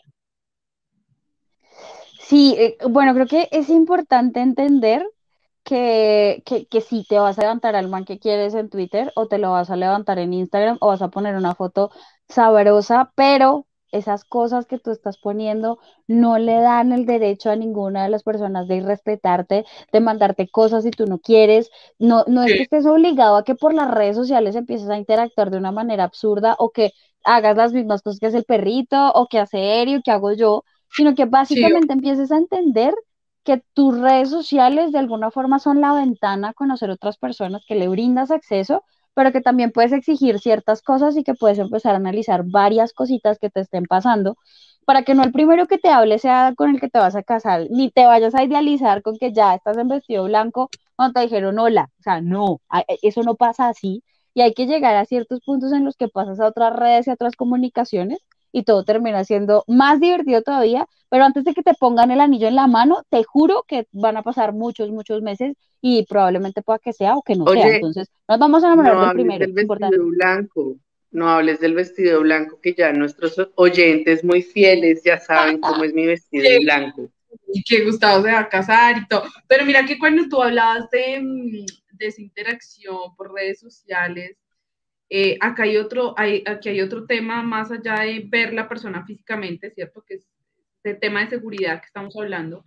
S4: Sí, bueno, creo que es importante entender que si te vas a levantar al man que quieres en Twitter o te lo vas a levantar en Instagram o vas a poner una foto sabrosa, pero esas cosas que tú estás poniendo no le dan el derecho a ninguna de las personas de irrespetarte, de mandarte cosas si tú no quieres. No, no es que estés obligado a que por las redes sociales empieces a interactuar de una manera absurda o que hagas las mismas cosas que hace el perrito o que hace Eri o que hago yo, sino que
S2: Sí,
S4: básicamente empieces a entender que tus redes sociales de alguna forma son la ventana a conocer otras personas, que le brindas acceso, pero que también puedes exigir ciertas cosas y que puedes empezar a analizar varias cositas que te estén pasando para que no el primero que te hable sea con el que te vas a casar, ni te vayas a idealizar con que ya estás en vestido blanco cuando te dijeron hola. O sea, no, eso no pasa así. Y hay que llegar a ciertos puntos en los que pasas a otras redes y a otras comunicaciones y todo termina siendo más divertido todavía, pero antes de que te pongan el anillo en la mano, te juro que van a pasar muchos, muchos meses y probablemente pueda que sea o que no sea.
S3: Oye,
S4: Entonces, nos vamos a enamorar
S3: no
S4: del
S3: hables
S4: primero,
S3: del vestido
S4: importante.
S3: blanco, no hables del vestido blanco, que ya nuestros oyentes muy fieles ya saben cómo es mi vestido blanco.
S2: Y que Gustavo se va a casar y todo. Pero mira que cuando tú hablabas de esa interacción por redes sociales, acá aquí hay otro tema más allá de ver la persona físicamente, ¿cierto? Que es el tema de seguridad que estamos hablando.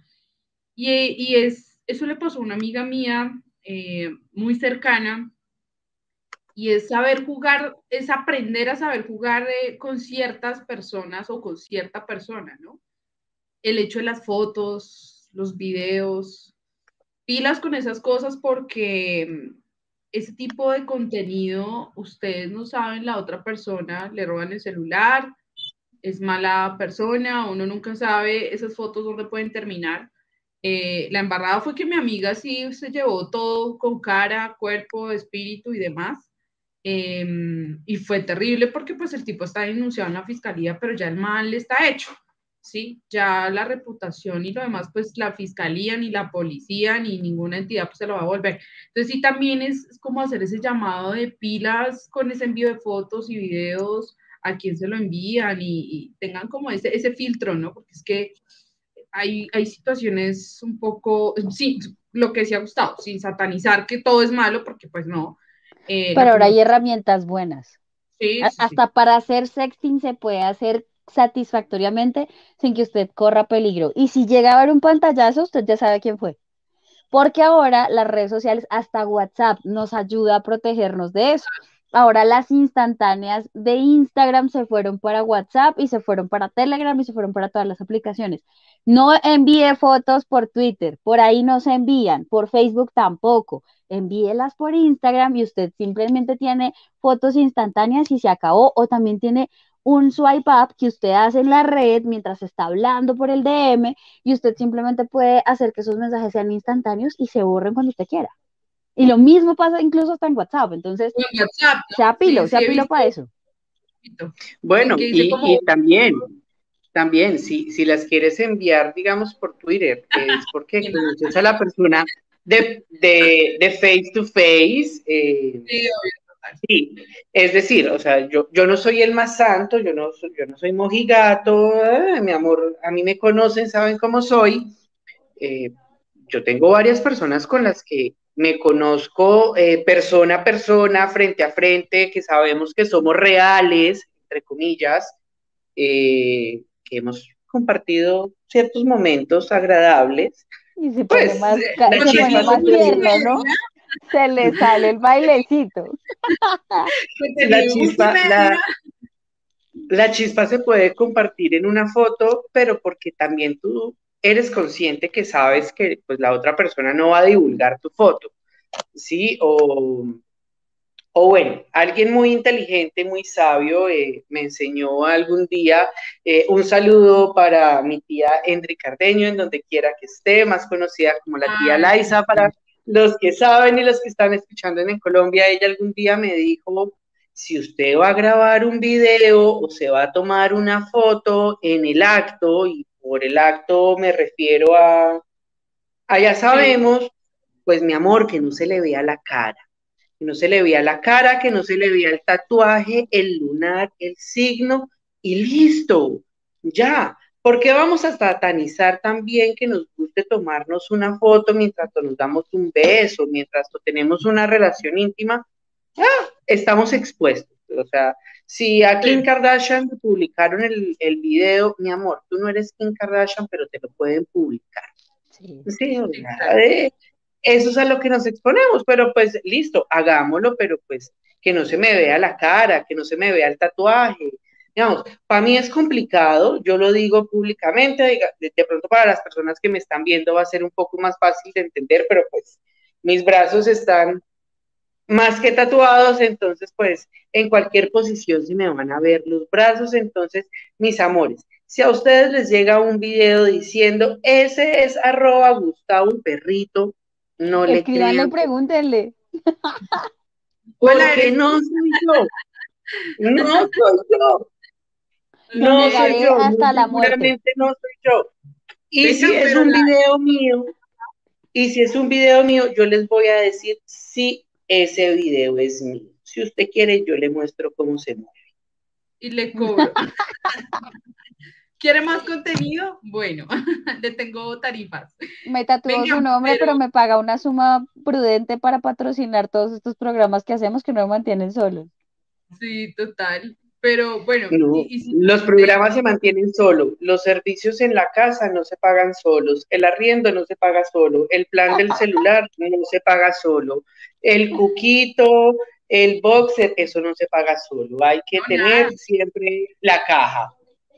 S2: Eso le pasó a una amiga mía muy cercana, y es saber jugar, es aprender a saber jugar con ciertas personas o con cierta persona, ¿no? El hecho de las fotos, los videos, pilas con esas cosas porque ese tipo de contenido, ustedes no saben, la otra persona le roban el celular, es mala persona, uno nunca sabe esas fotos dónde pueden terminar. La embarrada fue que mi amiga sí se llevó todo con cara, cuerpo, espíritu y demás. Y fue terrible porque pues el tipo está denunciado en la fiscalía, pero ya el mal está hecho. Sí, ya la reputación y lo demás, pues la fiscalía, ni la policía, ni ninguna entidad pues se lo va a volver. Entonces sí, también es como hacer ese llamado de pilas con ese envío de fotos y videos, a quién se lo envían y tengan como ese filtro, ¿no? Porque es que hay situaciones un poco, sí, lo que decía Gustavo, sin satanizar que todo es malo, porque pues no.
S4: Pero ahora hay herramientas buenas.
S2: Sí, sí, sí.
S4: Hasta para hacer sexting se puede hacer satisfactoriamente sin que usted corra peligro. Y si llega a haber un pantallazo, usted ya sabe quién fue. Porque ahora las redes sociales, hasta WhatsApp, nos ayuda a protegernos de eso. Ahora las instantáneas de Instagram se fueron para WhatsApp y se fueron para Telegram y se fueron para todas las aplicaciones. No envíe fotos por Twitter, por ahí no se envían, por Facebook tampoco. Envíelas por Instagram y usted simplemente tiene fotos instantáneas y se acabó. O también tiene un swipe up que usted hace en la red mientras está hablando por el DM y usted simplemente puede hacer que esos mensajes sean instantáneos y se borren cuando usted quiera. Y lo mismo pasa incluso hasta en WhatsApp. Entonces,
S2: En WhatsApp, ¿no? Sí,
S4: sea
S2: he
S4: pilo
S2: visto.
S4: para eso.
S3: Bueno,
S2: Que dice como,
S3: y también, si las quieres enviar, digamos, por Twitter, es porque conoces a la persona de face to face.
S2: sí, obvio,
S3: Sí, es decir, o sea, yo no soy el más santo, yo no soy mojigato, mi amor, a mí me conocen, saben cómo soy. eh, yo tengo varias personas con las que me conozco persona a persona, frente a frente, que sabemos que somos reales, entre comillas, que hemos compartido ciertos momentos agradables.
S4: Y se pone
S3: Pues
S4: más,
S3: la
S4: se pone
S3: chispa se
S4: más
S3: puede,
S4: tierno, ¿no? Se le sale el bailecito.
S2: que
S3: la
S2: tenemos
S3: chispa,
S2: media.
S3: la chispa se puede compartir en una foto, pero porque también tú eres consciente que sabes que pues, la otra persona no va a divulgar tu foto, ¿sí? O bueno, alguien muy inteligente, muy sabio, me enseñó algún día un saludo para mi tía Endri Cardeño, en donde quiera que esté, más conocida como la tía
S2: Ay,
S3: Laisa, para los que saben y los que están escuchando en Colombia. Ella algún día me dijo, si usted va a grabar un video o se va a tomar una foto en el acto, y por el acto me refiero a ya
S2: sí.
S3: sabemos, pues mi amor, que no se le vea la cara, que no se le veía la cara, que no se le veía el tatuaje, el lunar, el signo, y listo, ya. ¿Por qué vamos a satanizar también que nos guste tomarnos una foto mientras nos damos un beso, mientras tenemos una relación íntima? Estamos expuestos. O sea, si a Kim
S2: Sí.
S3: Kardashian publicaron el video, mi amor, tú no eres Kim Kardashian, pero te lo pueden publicar.
S4: Sí.
S3: Sí, o sea,
S2: Exacto.
S3: eso es a lo que nos exponemos, pero pues listo, hagámoslo, pero pues que no se me vea la cara, que no se me vea el tatuaje. Digamos, para mí es complicado, yo lo digo públicamente, de pronto para las personas que me están viendo va a ser un poco más fácil de entender, pero pues mis brazos están más que tatuados, entonces pues en cualquier posición se me van a ver los brazos, entonces mis amores, si a ustedes les llega un video diciendo, ese es @Gustavo Perrito, no le
S4: Escríbanle y
S3: crean,
S4: pregúntenle.
S2: Hola,
S3: porque
S2: ¿eres
S3: no
S2: tú?
S3: soy yo, no soy yo,
S4: Lo
S3: no soy
S4: negaré
S3: yo, muy
S4: hasta la muerte.
S3: seguramente no soy yo. Y si
S2: Venga,
S3: es
S2: pero
S3: un
S2: la,
S3: video mío, y si es un video mío, yo les voy a decir si ese video es mío. Si usted quiere, yo le muestro cómo se mueve.
S2: y le cobro. ¿Quiere más contenido? Bueno, le tengo tarifas.
S4: Me tatuó
S2: Venga,
S4: su nombre,
S2: pero
S4: pero me paga una suma prudente para patrocinar todos estos programas que hacemos que no me mantienen solos.
S2: sí, total. Pero bueno,
S3: No,
S2: y si
S3: los programas se mantienen solo, los servicios en la casa no se pagan solos, el arriendo no se paga solo, el plan del celular no se paga solo, el cuquito, el boxer, eso no se paga solo, hay que
S2: no, nada,
S3: tener siempre la caja.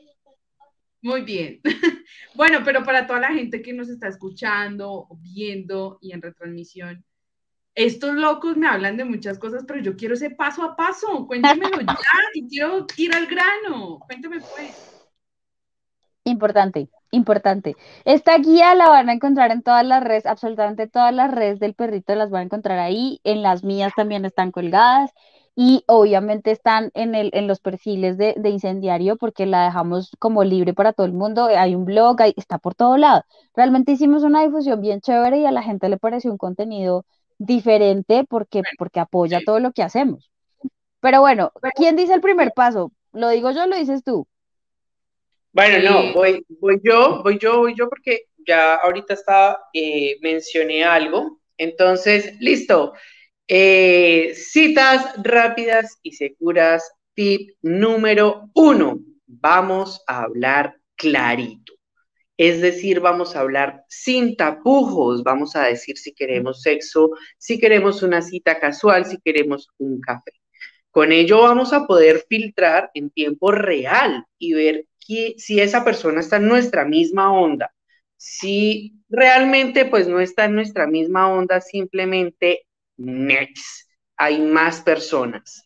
S2: muy bien. Bueno, pero para toda la gente que nos está escuchando, viendo y en retransmisión, estos locos me hablan de muchas cosas, pero yo quiero ese paso a paso. Cuéntemelo ya, y quiero ir al grano. Cuénteme pues.
S4: Importante, importante. Esta guía la van a encontrar en todas las redes, absolutamente todas las redes del perrito las van a encontrar ahí, en las mías también están colgadas y obviamente están en los perfiles de Incendiario porque la dejamos como libre para todo el mundo, hay un blog, está por todo lado. Realmente hicimos una difusión bien chévere y a la gente le pareció un contenido diferente porque apoya
S2: Sí.
S4: todo lo que hacemos. Pero bueno, ¿quién dice el primer paso? ¿Lo digo yo o lo dices tú?
S3: Bueno, no,
S2: Eh,
S3: voy yo porque ya ahorita mencioné algo. Entonces, listo. Citas rápidas y seguras. Tip número 1. Vamos a hablar clarito. Es decir, vamos a hablar sin tapujos. Vamos a decir si queremos sexo, si queremos una cita casual, si queremos un café. Con ello vamos a poder filtrar en tiempo real y ver si esa persona está en nuestra misma onda. Si realmente pues no está en nuestra misma onda, simplemente next. Hay más personas.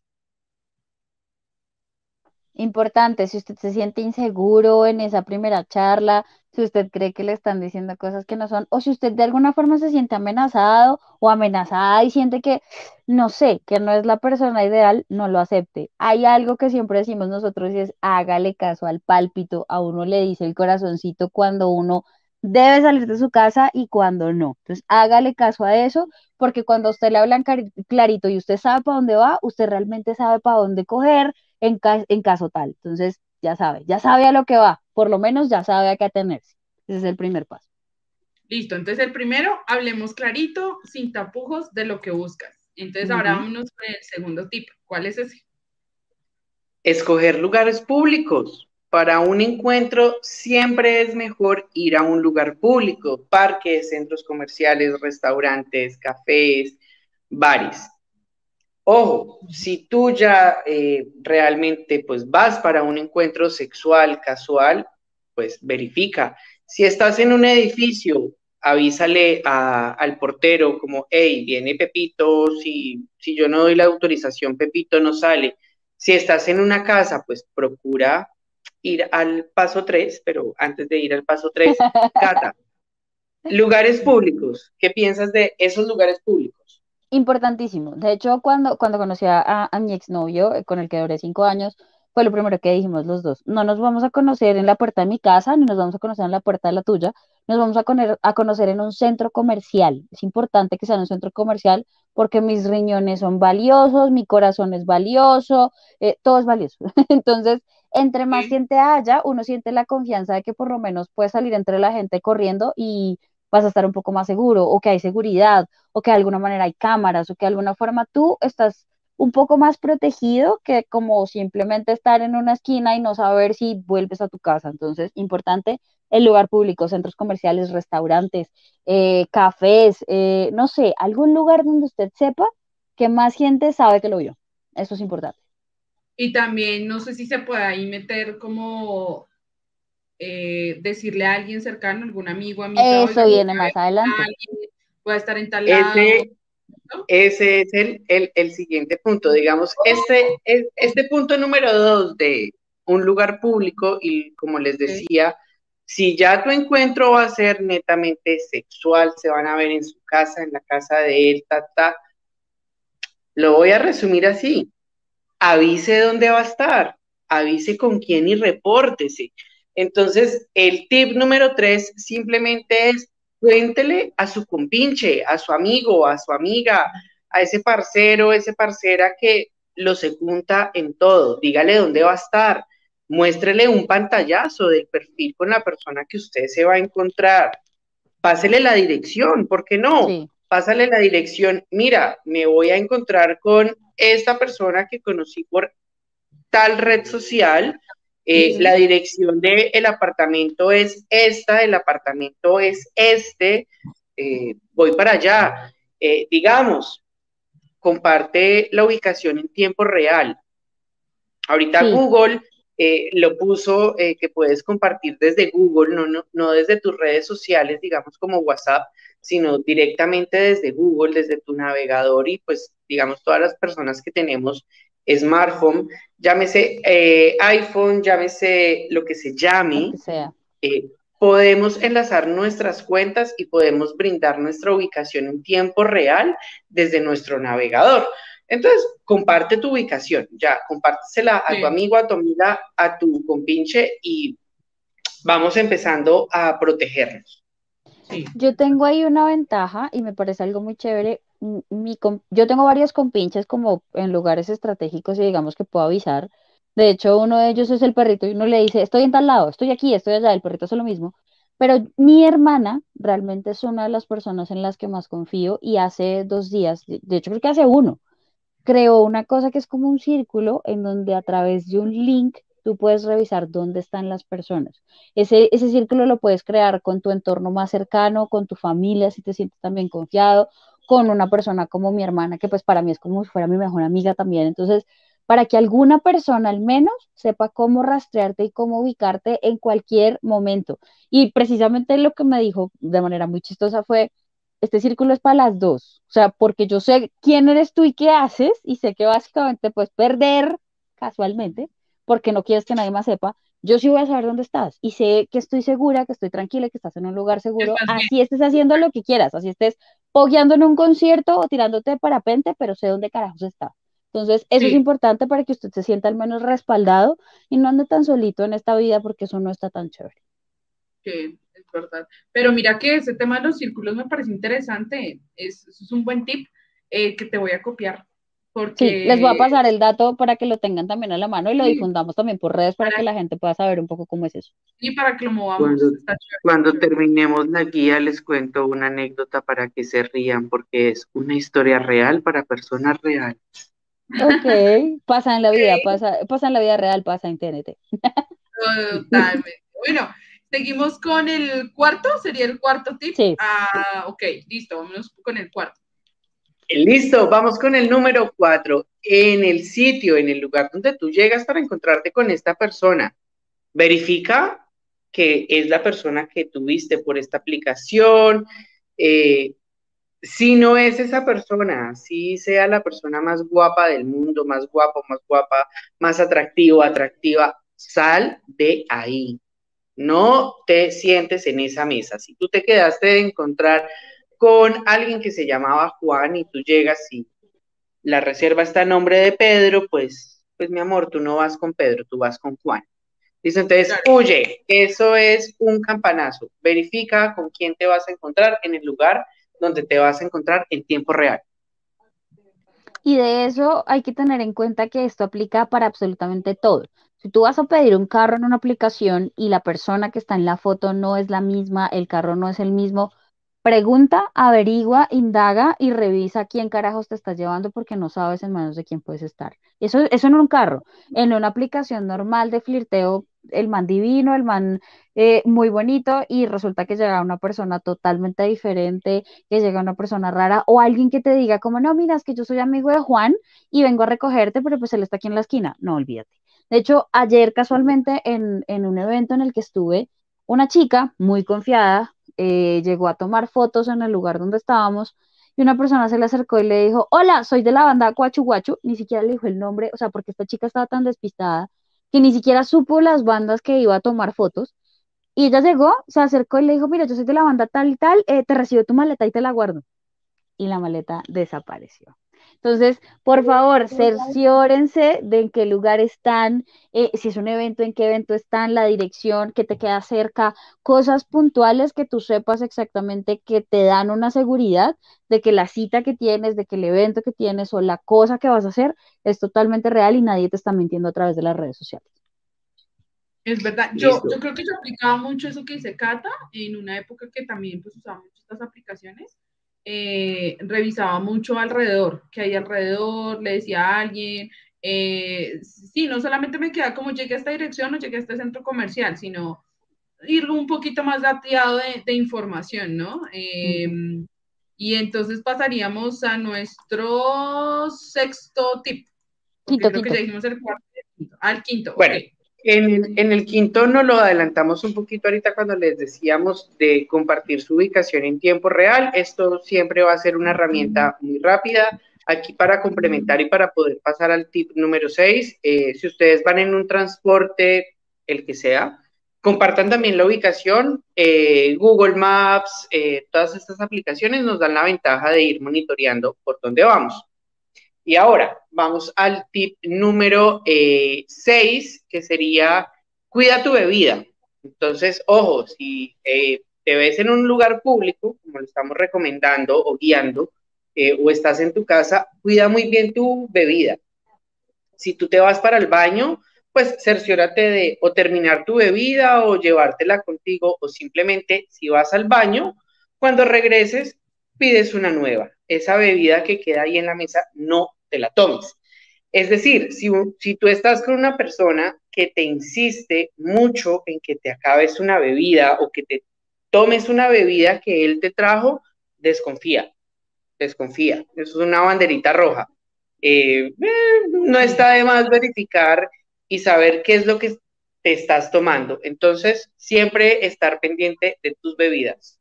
S4: Importante, si usted se siente inseguro en esa primera charla, si usted cree que le están diciendo cosas que no son, o si usted de alguna forma se siente amenazado o amenazada y siente que, no sé, que no es la persona ideal, no lo acepte. Hay algo que siempre decimos nosotros y es hágale caso al pálpito, a uno le dice el corazoncito cuando uno debe salir de su casa y cuando no. Entonces, hágale caso a eso, porque cuando a usted le hablan clarito y usted sabe para dónde va, usted realmente sabe para dónde coger en caso tal. Entonces, ya sabe a lo que va, por lo menos ya sabe a qué atenerse. Ese es el primer paso.
S2: listo. Entonces, el primero, hablemos clarito, sin tapujos de lo que buscas. Entonces, ahora
S3: Uh-huh.
S2: vámonos con el segundo tip. ¿Cuál es ese?
S3: Escoger lugares públicos. Para un encuentro siempre es mejor ir a un lugar público, parques, centros comerciales, restaurantes, cafés, bares. Ojo, si tú ya realmente pues vas para un encuentro sexual, casual, pues verifica. Si estás en un edificio, avísale al portero como, hey, viene Pepito, si yo no doy la autorización, Pepito no sale. Si estás en una casa, pues procura ir al paso 3, pero antes de ir al paso 3, Cata, lugares públicos. ¿Qué piensas de esos lugares públicos?
S4: Importantísimo. De hecho, cuando conocí a mi exnovio, con el que duré 5 años, fue lo primero que dijimos los dos. No nos vamos a conocer en la puerta de mi casa, ni nos vamos a conocer en la puerta de la tuya. Nos vamos a conocer en un centro comercial. Es importante que sea en un centro comercial porque mis riñones son valiosos, mi corazón es valioso, todo es valioso. Entonces, entre más
S2: Sí.
S4: gente haya, uno siente la confianza de que por lo menos puede salir entre la gente corriendo y vas a estar un poco más seguro o que hay seguridad o que de alguna manera hay cámaras, o que de alguna forma tú estás un poco más protegido que como simplemente estar en una esquina y no saber si vuelves a tu casa. Entonces, importante el lugar público, centros comerciales, restaurantes, cafés, no sé, algún lugar donde usted sepa que más gente sabe que lo vio. Eso es importante.
S2: Y también no sé si se puede ahí meter como decirle a alguien cercano, algún amigo, amiga, oiga,
S4: Eso
S2: voy
S4: viene
S2: a ver
S4: más
S2: a
S4: adelante.
S2: alguien, voy a estar en tal lado,
S3: Ese,
S2: ¿no?
S3: ese es el siguiente punto. Digamos, este punto número 2 de un lugar público, y como les
S2: Ok,
S3: decía, si ya tu encuentro va a ser netamente sexual, se van a ver en su casa, en la casa de él, lo voy a resumir así. Avise dónde va a estar, avise con quién y repórtese. Entonces, el tip número 3 simplemente es cuéntele a su compinche, a su amigo, a su amiga, a ese parcero, esa parcera que lo secunda en todo. Dígale dónde va a estar. Muéstrele un pantallazo del perfil con la persona que usted se va a encontrar. Pásele la dirección, ¿por qué no?
S4: Sí.
S3: Pásale la dirección. Mira, me voy a encontrar con esta persona que conocí por tal red social. La
S2: sí,
S3: dirección del apartamento es esta, el apartamento es este. Voy para allá. Digamos, comparte la ubicación en tiempo real. Ahorita
S4: Sí,
S3: Google lo puso que puedes compartir desde Google, no desde tus redes sociales, digamos como WhatsApp, sino directamente desde Google, desde tu navegador y pues digamos todas las personas que tenemos smartphone, llámese iPhone, llámese lo que se
S4: lo que
S3: llame,
S4: sea.
S3: eh, podemos enlazar nuestras cuentas y podemos brindar nuestra ubicación en tiempo real desde nuestro navegador. Entonces, comparte tu ubicación, ya, compártesela a tu
S2: sí,
S3: amigo, a tu amiga, a tu compinche y vamos empezando a protegernos.
S2: sí,
S4: Yo tengo ahí una ventaja y me parece algo muy chévere. Yo tengo varios compinches como en lugares estratégicos y digamos que puedo avisar. De hecho, uno de ellos es el perrito y uno le dice, estoy en tal lado, estoy aquí, estoy allá, el perrito hace lo mismo. Pero mi hermana realmente es una de las personas en las que más confío y hace 2 días, de hecho creo que hace uno, creó una cosa que es como un círculo en donde a través de un link tú puedes revisar dónde están las personas. Ese círculo lo puedes crear con tu entorno más cercano, con tu familia, si te sientes también confiado, con una persona como mi hermana, que pues para mí es como si fuera mi mejor amiga también. Entonces, para que alguna persona al menos sepa cómo rastrearte y cómo ubicarte en cualquier momento. Y precisamente lo que me dijo de manera muy chistosa fue, este círculo es para las dos, o sea, porque yo sé quién eres tú y qué haces, y sé que básicamente puedes perder casualmente, porque no quieres que nadie más sepa, yo sí voy a saber dónde estás, y sé que estoy segura, que estoy tranquila, que estás en un lugar seguro,
S2: estás bien,
S4: así estés haciendo lo que quieras, así estés pogueando en un concierto o tirándote de parapente, pero sé dónde carajos está. Entonces, eso es
S2: sí,
S4: importante para que usted se sienta al menos respaldado y no ande tan solito en esta vida porque eso no está tan chévere.
S2: que es verdad. Pero mira que ese tema de los círculos me parece interesante, es un buen tip que te voy a copiar,
S4: Sí, les voy a
S2: porque
S4: pasar el dato para que lo tengan también a la mano y lo
S2: sí,
S4: difundamos también por redes para que
S2: para,
S4: la gente pueda saber un poco cómo es eso.
S2: y para que lo movamos,
S3: Cuando,
S2: está chévere, está
S3: cuando
S2: chévere.
S3: terminemos la guía les cuento una anécdota para que se rían porque es una historia real para personas reales.
S4: Ok, pasa en la vida,
S2: Ok,
S4: pasa en la vida real, pasa en TNT.
S2: totalmente. Bueno, seguimos con el cuarto, sería el cuarto tip.
S4: Sí,
S2: Ah, ok, listo, vámonos con el cuarto.
S3: Listo, vamos con el número 4. En el sitio, en el lugar donde tú llegas para encontrarte con esta persona, verifica que es la persona que tuviste por esta aplicación. Eh, si no es esa persona, si sea la persona más guapa del mundo, más guapo, más guapa, más atractivo, atractiva, sal de ahí. No te sientes en esa mesa. Si tú te quedaste de encontrar con alguien que se llamaba Juan y tú llegas y la reserva está a nombre de Pedro, pues mi amor, tú no vas con Pedro, tú vas con Juan. Dice, entonces,
S2: Claro.
S3: huye, eso es un campanazo. Verifica con quién te vas a encontrar en el lugar donde te vas a encontrar en tiempo real.
S4: y de eso hay que tener en cuenta que esto aplica para absolutamente todo. Si tú vas a pedir un carro en una aplicación y la persona que está en la foto no es la misma, el carro no es el mismo, pregunta, averigua, indaga y revisa quién carajos te estás llevando porque no sabes en manos de quién puedes estar. Eso en un carro. En una aplicación normal de flirteo, el man divino, el man muy bonito, y resulta que llega una persona totalmente diferente, que llega una persona rara, o alguien que te diga como, no, mira, es que yo soy amigo de Juan y vengo a recogerte, pero pues él está aquí en la esquina. No, olvídate. De hecho, ayer casualmente en un evento en el que estuve, una chica muy confiada llegó a tomar fotos en el lugar donde estábamos y una persona se le acercó y le dijo, hola, soy de la banda Guachu Guachu, ni siquiera le dijo el nombre, o sea, porque esta chica estaba tan despistada que ni siquiera supo las bandas que iba a tomar fotos. Y ella llegó, se acercó y le dijo, mira, yo soy de la banda tal y tal, te recibo tu maleta y te la guardo. Y la maleta desapareció. Entonces, por favor, cerciórense de en qué lugar están, si es un evento, en qué evento están, la dirección que te queda cerca, cosas puntuales que tú sepas exactamente que te dan una seguridad de que la cita que tienes, de que el evento que tienes o la cosa que vas a hacer es totalmente real y nadie te está mintiendo a través de las redes sociales.
S2: Es verdad,
S3: Listo.
S2: yo creo que yo aplicaba mucho eso que dice Cata en una época que también pues usaba mucho estas aplicaciones. Revisaba mucho alrededor, que hay alrededor, le decía a alguien, sí, no solamente me queda como llegué a esta dirección o llegué a este centro comercial, sino ir un poquito más dateado de información, ¿no?
S4: Ujú.
S2: Y entonces pasaríamos a nuestro sexto tip, porque
S4: Quinto,
S2: creo que ya
S4: quinto.
S2: dijimos el cuarto y el quinto. Al quinto, ok.
S3: Bueno, en el quinto nos lo adelantamos un poquito ahorita cuando les decíamos de compartir su ubicación en tiempo real. Esto siempre va a ser una herramienta muy rápida. Aquí para complementar y para poder pasar al tip número 6, si ustedes van en un transporte, el que sea, compartan también la ubicación. Google Maps, todas estas aplicaciones nos dan la ventaja de ir monitoreando por dónde vamos. Y ahora vamos al tip número 6, que sería cuida tu bebida. Entonces, ojo, si te ves en un lugar público, como lo estamos recomendando o guiando, o estás en tu casa, cuida muy bien tu bebida. Si tú te vas para el baño, pues cerciórate de o terminar tu bebida o llevártela contigo, o simplemente si vas al baño, cuando regreses, pides una nueva. Esa bebida que queda ahí en la mesa, no te la tomes. Es decir, si tú estás con una persona que te insiste mucho en que te acabes una bebida o que te tomes una bebida que él te trajo, desconfía, desconfía. Eso es una banderita roja. No está de más verificar y saber qué es lo que te estás tomando. Entonces, siempre estar pendiente de tus bebidas.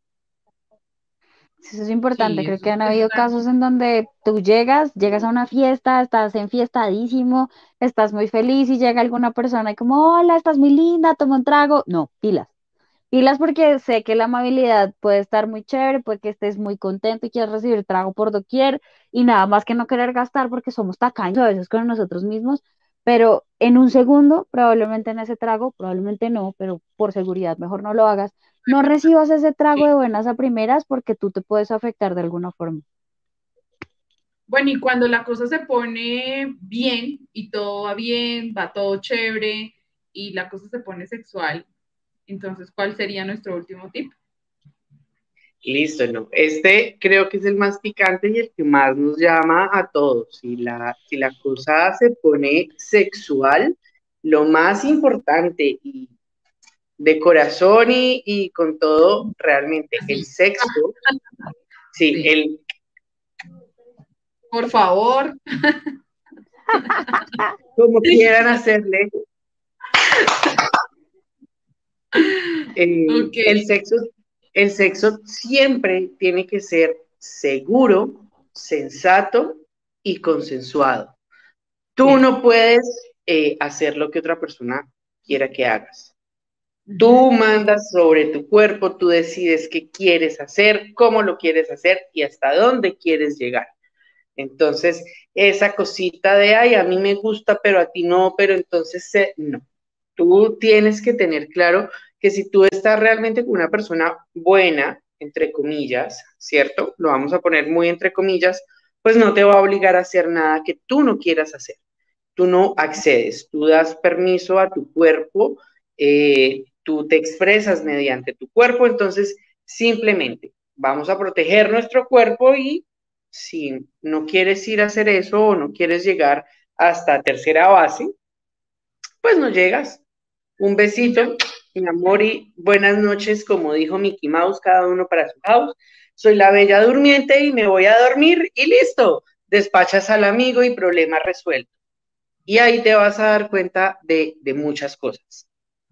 S4: Eso es importante,
S2: Sí,
S4: creo
S2: eso
S4: que han
S2: es
S4: habido casos en donde tú llegas a una fiesta, estás enfiestadísimo, estás muy feliz y llega alguna persona y como, hola, estás muy linda, toma un trago. No, pilas. Pilas porque sé que la amabilidad puede estar muy chévere, puede que estés muy contento y quieras recibir trago por doquier y nada más que no querer gastar porque somos tacaños a veces con nosotros mismos, pero en un segundo, probablemente en ese trago, probablemente no, pero por seguridad mejor no lo hagas, no recibas ese trago de buenas a primeras porque tú te puedes afectar de alguna forma.
S2: bueno, y cuando la cosa se pone bien y todo va bien, va todo chévere y la cosa se pone sexual, entonces, ¿cuál sería nuestro último tip?
S3: Listo, ¿no? Este creo que es el más picante y el que más nos llama a todos. Si la cosa se pone sexual, lo más importante y de corazón y con todo, realmente el
S2: Así,
S3: sexo, sí,
S2: sí. Por favor.
S3: como quieran hacerle,
S2: Ok.
S3: el sexo siempre tiene que ser seguro, sensato y consensuado. Tú
S2: Bien.
S3: no puedes hacer lo que otra persona quiera que hagas. Tú
S2: Ujú.
S3: mandas sobre tu cuerpo, tú decides qué quieres hacer, cómo lo quieres hacer y hasta dónde quieres llegar. Entonces, esa cosita de, ay, a mí me gusta, pero a ti no, pero entonces, no. Tú tienes que tener claro que si tú estás realmente con una persona buena, entre comillas, ¿cierto? Lo vamos a poner muy entre comillas, pues no te va a obligar a hacer nada que tú no quieras hacer. Tú no accedes, tú das permiso a tu cuerpo, tú te expresas mediante tu cuerpo, entonces simplemente vamos a proteger nuestro cuerpo y si no quieres ir a hacer eso o no quieres llegar hasta tercera base, pues no llegas. Un besito, mi amor, y buenas noches, como dijo Mickey Mouse, cada uno para su house. Soy la bella durmiente y me voy a dormir y listo. Despachas al amigo y problema resuelto. Y ahí te vas a dar cuenta de muchas cosas.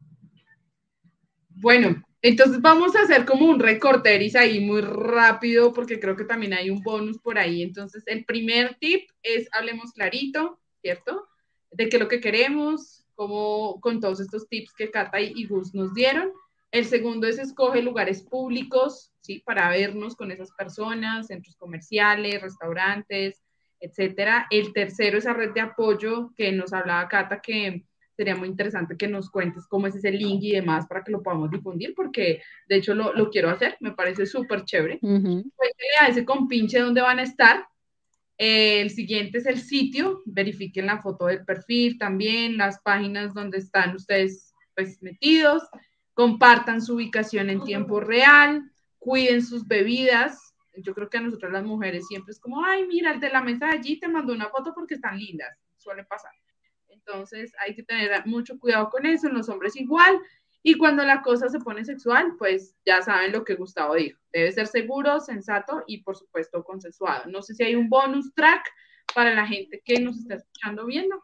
S2: Bueno, entonces vamos a hacer como un recorderis ahí muy rápido porque creo que también hay un bonus por ahí. Entonces, el primer tip es hablemos clarito, ¿cierto? De qué es lo que queremos, como con todos estos tips que Cata y Gus nos dieron. El segundo es escoge lugares públicos, ¿sí? Para vernos con esas personas, centros comerciales, restaurantes, etcétera. El tercero es la red de apoyo que nos hablaba Cata, que sería muy interesante que nos cuentes cómo es ese link y demás para que lo podamos difundir, porque de hecho lo quiero hacer, me parece súper chévere. Cuéntele a ese compinche dónde van a estar. El siguiente es el sitio, verifiquen la foto del perfil también, las páginas donde están ustedes pues metidos, compartan su ubicación en tiempo real, cuiden sus bebidas. Yo creo que a nosotros las mujeres siempre es como, ay, mira, el de la mesa de allí te mandó una foto porque están lindas, suele pasar. Entonces hay que tener mucho cuidado con eso, en los hombres igual. Y cuando la cosa se pone sexual, pues ya saben lo que Gustavo dijo. Debe ser seguro, sensato y por supuesto consensuado. No sé si hay un bonus track para la gente que nos está escuchando viendo.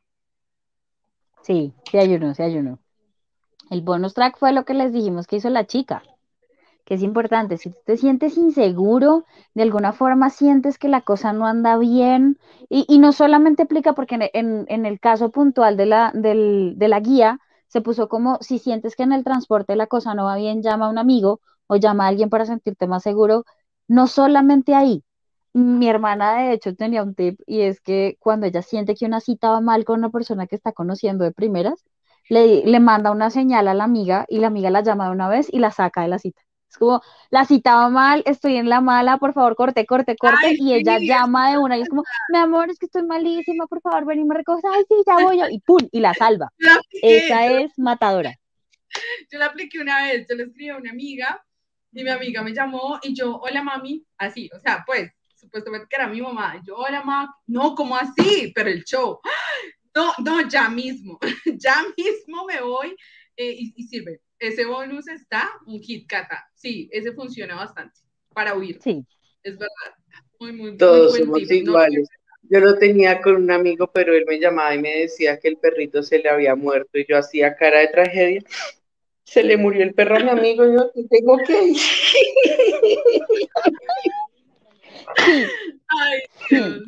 S4: Sí, sí hay uno, sí hay uno. El bonus track fue lo que les dijimos que hizo la chica, que es importante. Si tú te sientes inseguro, de alguna forma sientes que la cosa no anda bien, y no solamente aplica porque en el caso puntual de la guía, se puso como si sientes que en el transporte la cosa no va bien, llama a un amigo o llama a alguien para sentirte más seguro. No solamente ahí. Mi hermana, de hecho, tenía un tip y es que cuando ella siente que una cita va mal con una persona que está conociendo de primeras, le manda una señal a la amiga y la amiga la llama de una vez y la saca de la cita. Es como, la cita va mal, estoy en la mala, por favor, corte, corte, corte.
S2: Ay,
S4: Y
S2: sí,
S4: ella llama de una y es como, mi amor, es que estoy malísima, por favor, ven y me recoges. Ay, sí, ya voy yo. Y ¡pum! Y la salva.
S2: yo la apliqué,
S4: Esa es matadora.
S2: yo la apliqué una vez, yo le escribí a una amiga y mi amiga me llamó y yo, hola mami, así, o sea, pues, supuestamente que era mi mamá. Y yo, hola mamá, no, ¿cómo así? Pero el show. No, no, ya mismo, ya mismo me voy y sirve. Ese bonus está un hit Cata. Sí, ese funciona bastante para huir.
S4: Sí.
S2: Es verdad. Muy
S3: Todos
S2: buen
S3: somos
S2: tip. No lo
S3: iguales. Yo lo tenía con un amigo, pero él me llamaba y me decía que el perrito se le había muerto y yo hacía cara de tragedia. Se le murió el perro a mi amigo y yo tengo que ir.
S4: Sí.
S2: Ay, Dios.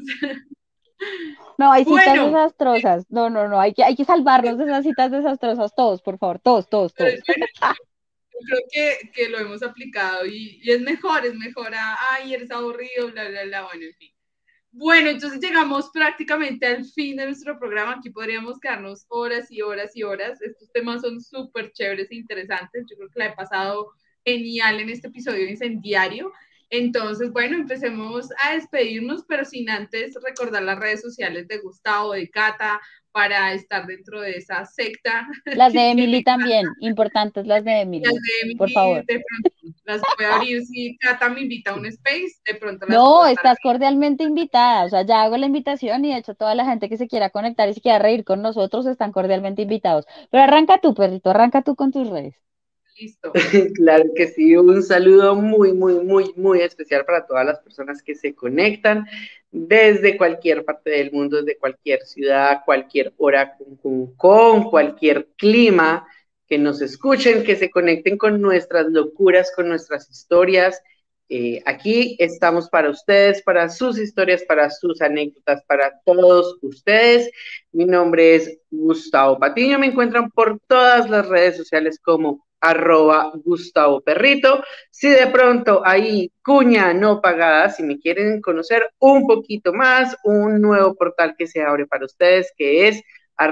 S4: No, hay citas
S2: Bueno,
S4: desastrosas. No, no, no, hay que salvarnos de esas citas desastrosas todos, por favor, todos, todos,
S2: pero
S4: todos.
S2: bueno, yo creo que lo hemos aplicado y es mejor ay, eres aburrido, bla, bla, bla, bueno, en fin. Bueno, entonces llegamos prácticamente al fin de nuestro programa. Aquí podríamos quedarnos horas y horas y horas. Estos temas son súper chéveres e interesantes. Yo creo que la he pasado genial en este episodio incendiario. Entonces, bueno, empecemos a despedirnos, pero sin antes recordar las redes sociales de Gustavo, de Cata, para estar dentro de esa secta
S4: Las de
S2: que le
S4: Emily también, importantes las de
S2: las
S4: Emily,
S2: de
S4: por
S2: Emily,
S4: favor.
S2: de pronto las voy a abrir. Si Cata me invita a un space, de pronto las puedo
S4: No,
S2: estar.
S4: estás cordialmente invitada, o sea, ya hago la invitación y de hecho toda la gente que se quiera conectar y se quiera reír con nosotros están cordialmente invitados. Pero arranca tú, perrito, arranca tú con tus redes.
S2: Listo.
S3: Claro que sí, un saludo muy especial para todas las personas que se conectan desde cualquier parte del mundo, desde cualquier ciudad, cualquier hora, con cualquier clima, que nos escuchen, que se conecten con nuestras locuras, con nuestras historias. Aquí estamos para ustedes, para sus historias, para sus anécdotas, para todos ustedes. Mi nombre es Gustavo Patiño, me encuentran por todas las redes sociales como @Gustavo Perrito. Si de pronto hay cuña no pagada, si me quieren conocer un poquito más, un nuevo portal que se abre para ustedes, que es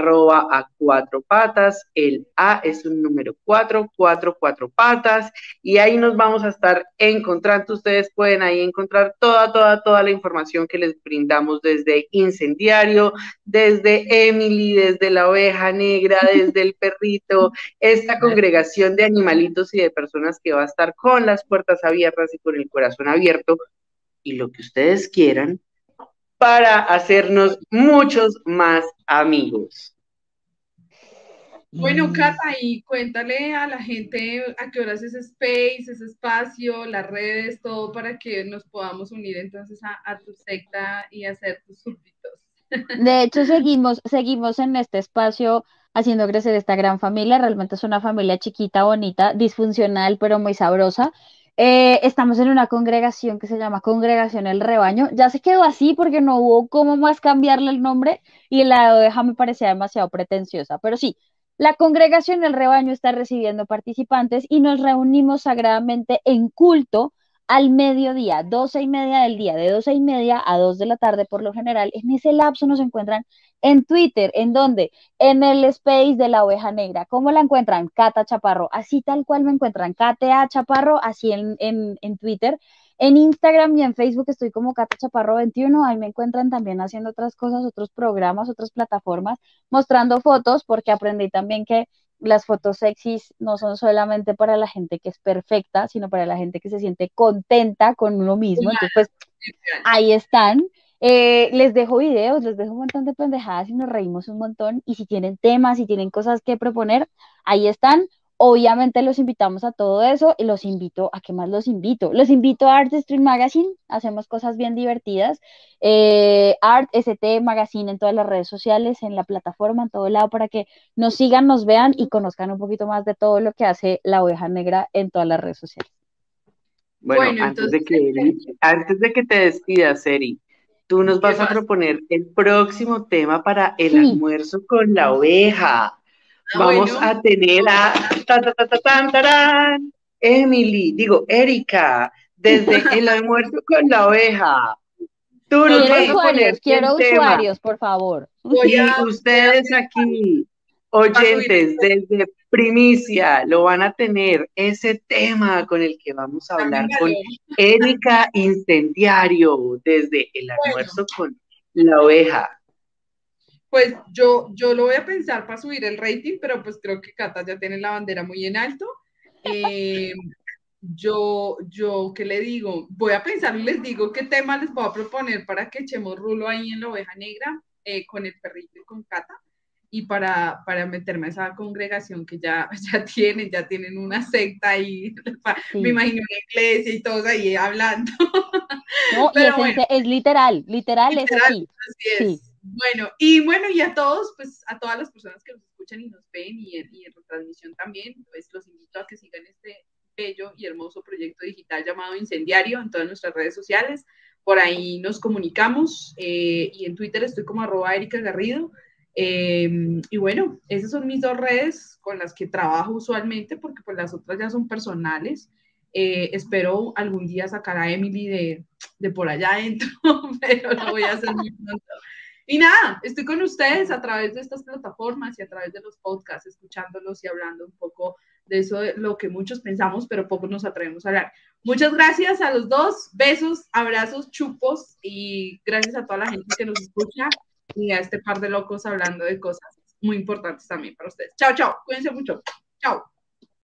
S3: @A4Patas, el A es un número 4, 4 patas, y ahí nos vamos a estar encontrando. Ustedes pueden ahí encontrar toda la información que les brindamos desde Incendiario, desde Emily, desde la oveja negra, desde el perrito, esta congregación de animalitos y de personas que va a estar con las puertas abiertas y con el corazón abierto, y lo que ustedes quieran, para hacernos muchos más amigos.
S2: Bueno, Cata, y cuéntale a la gente a qué horas es ese space, ese espacio, las redes, todo para que nos podamos unir entonces a tu secta y hacer tus súbditos.
S4: De hecho, seguimos en este espacio haciendo crecer esta gran familia. Realmente es una familia chiquita, bonita, disfuncional, pero muy sabrosa. Estamos en una congregación que se llama Congregación El Rebaño. Ya se quedó así porque no hubo cómo más cambiarle el nombre y la oveja me parecía demasiado pretenciosa. Pero sí, la Congregación El Rebaño está recibiendo participantes y nos reunimos sagradamente en culto al mediodía, 12:30 del día, de 12:30 a 2 de la tarde por lo general. En ese lapso nos encuentran en Twitter, ¿en dónde? En el space de la oveja negra. ¿Cómo la encuentran? Cata Chaparro, así tal cual me encuentran, KTA Chaparro, así en Twitter. En Instagram y en Facebook estoy como Cata Chaparro 21, ahí me encuentran también haciendo otras cosas, otros programas, otras plataformas, mostrando fotos, porque aprendí también que las fotos sexys no son solamente para la gente que es perfecta, sino para la gente que se siente contenta con uno mismo. Entonces, pues ahí están. Les dejo videos, les dejo un montón de pendejadas y nos reímos un montón. Y si tienen temas, si tienen cosas que proponer, ahí están. Obviamente los invitamos a todo eso y los invito, ¿a qué más los invito? Los invito a Art Stream Magazine, hacemos cosas bien divertidas. Art ST Magazine en todas las redes sociales, en la plataforma, en todo lado, para que nos sigan, nos vean y conozcan un poquito más de todo lo que hace la oveja negra en todas las redes sociales.
S3: Bueno,
S2: Bueno,
S3: antes
S2: entonces,
S3: antes de que te despidas, Eri, tú nos
S2: ¿qué
S3: vas a
S2: más?
S3: proponer el próximo tema para el
S4: Sí,
S3: almuerzo con la oveja.
S2: Ah,
S3: Vamos
S2: bueno,
S3: a tener a tarán, Emily, digo, Erika, desde el almuerzo con la oveja. Tú nos vas a poner el
S4: quiero
S3: tema.
S4: usuarios, por favor.
S2: voy a,
S3: Y
S2: voy a
S3: ustedes aquí,
S2: para subir
S3: oyentes,
S2: esto
S3: desde primicia, lo van a tener ese tema con el que vamos a
S2: también,
S3: hablar con
S2: Balón.
S3: Erika Incendiario, desde el
S2: Bueno,
S3: almuerzo con la oveja.
S2: pues yo lo voy a pensar para subir el rating, pero pues creo que Cata ya tiene la bandera muy en alto. Eh, ¿Qué le digo? Voy a pensar y les digo qué tema les voy a proponer para que echemos rulo ahí en la oveja negra con el perrito y con Cata y para meterme a esa congregación que ya tienen una secta ahí, me
S4: Sí.
S2: imagino una iglesia y todos ahí hablando.
S4: No, y
S2: Pero bueno,
S4: es literal, literal es
S2: literal,
S4: así.
S2: así
S4: Sí.
S2: es. Bueno, y a todos, pues a todas las personas que nos escuchan y nos ven y en retransmisión también, pues los invito a que sigan este bello y hermoso proyecto digital llamado Incendiario en todas nuestras redes sociales. Por ahí nos comunicamos y en Twitter estoy como @Erika Garrido. Y bueno, esas son mis dos redes con las que trabajo usualmente porque pues las otras ya son personales. Espero algún día sacar a Emily de por allá adentro, pero lo voy a hacer muy pronto. Y nada, estoy con ustedes a través de estas plataformas y a través de los podcasts, escuchándolos y hablando un poco de eso, de lo que muchos pensamos, pero pocos nos atrevemos a hablar. Muchas gracias a los dos, besos, abrazos, chupos y gracias a toda la gente que nos escucha y a este par de locos hablando de cosas muy importantes también para ustedes. Chao, chao, cuídense mucho. Chao.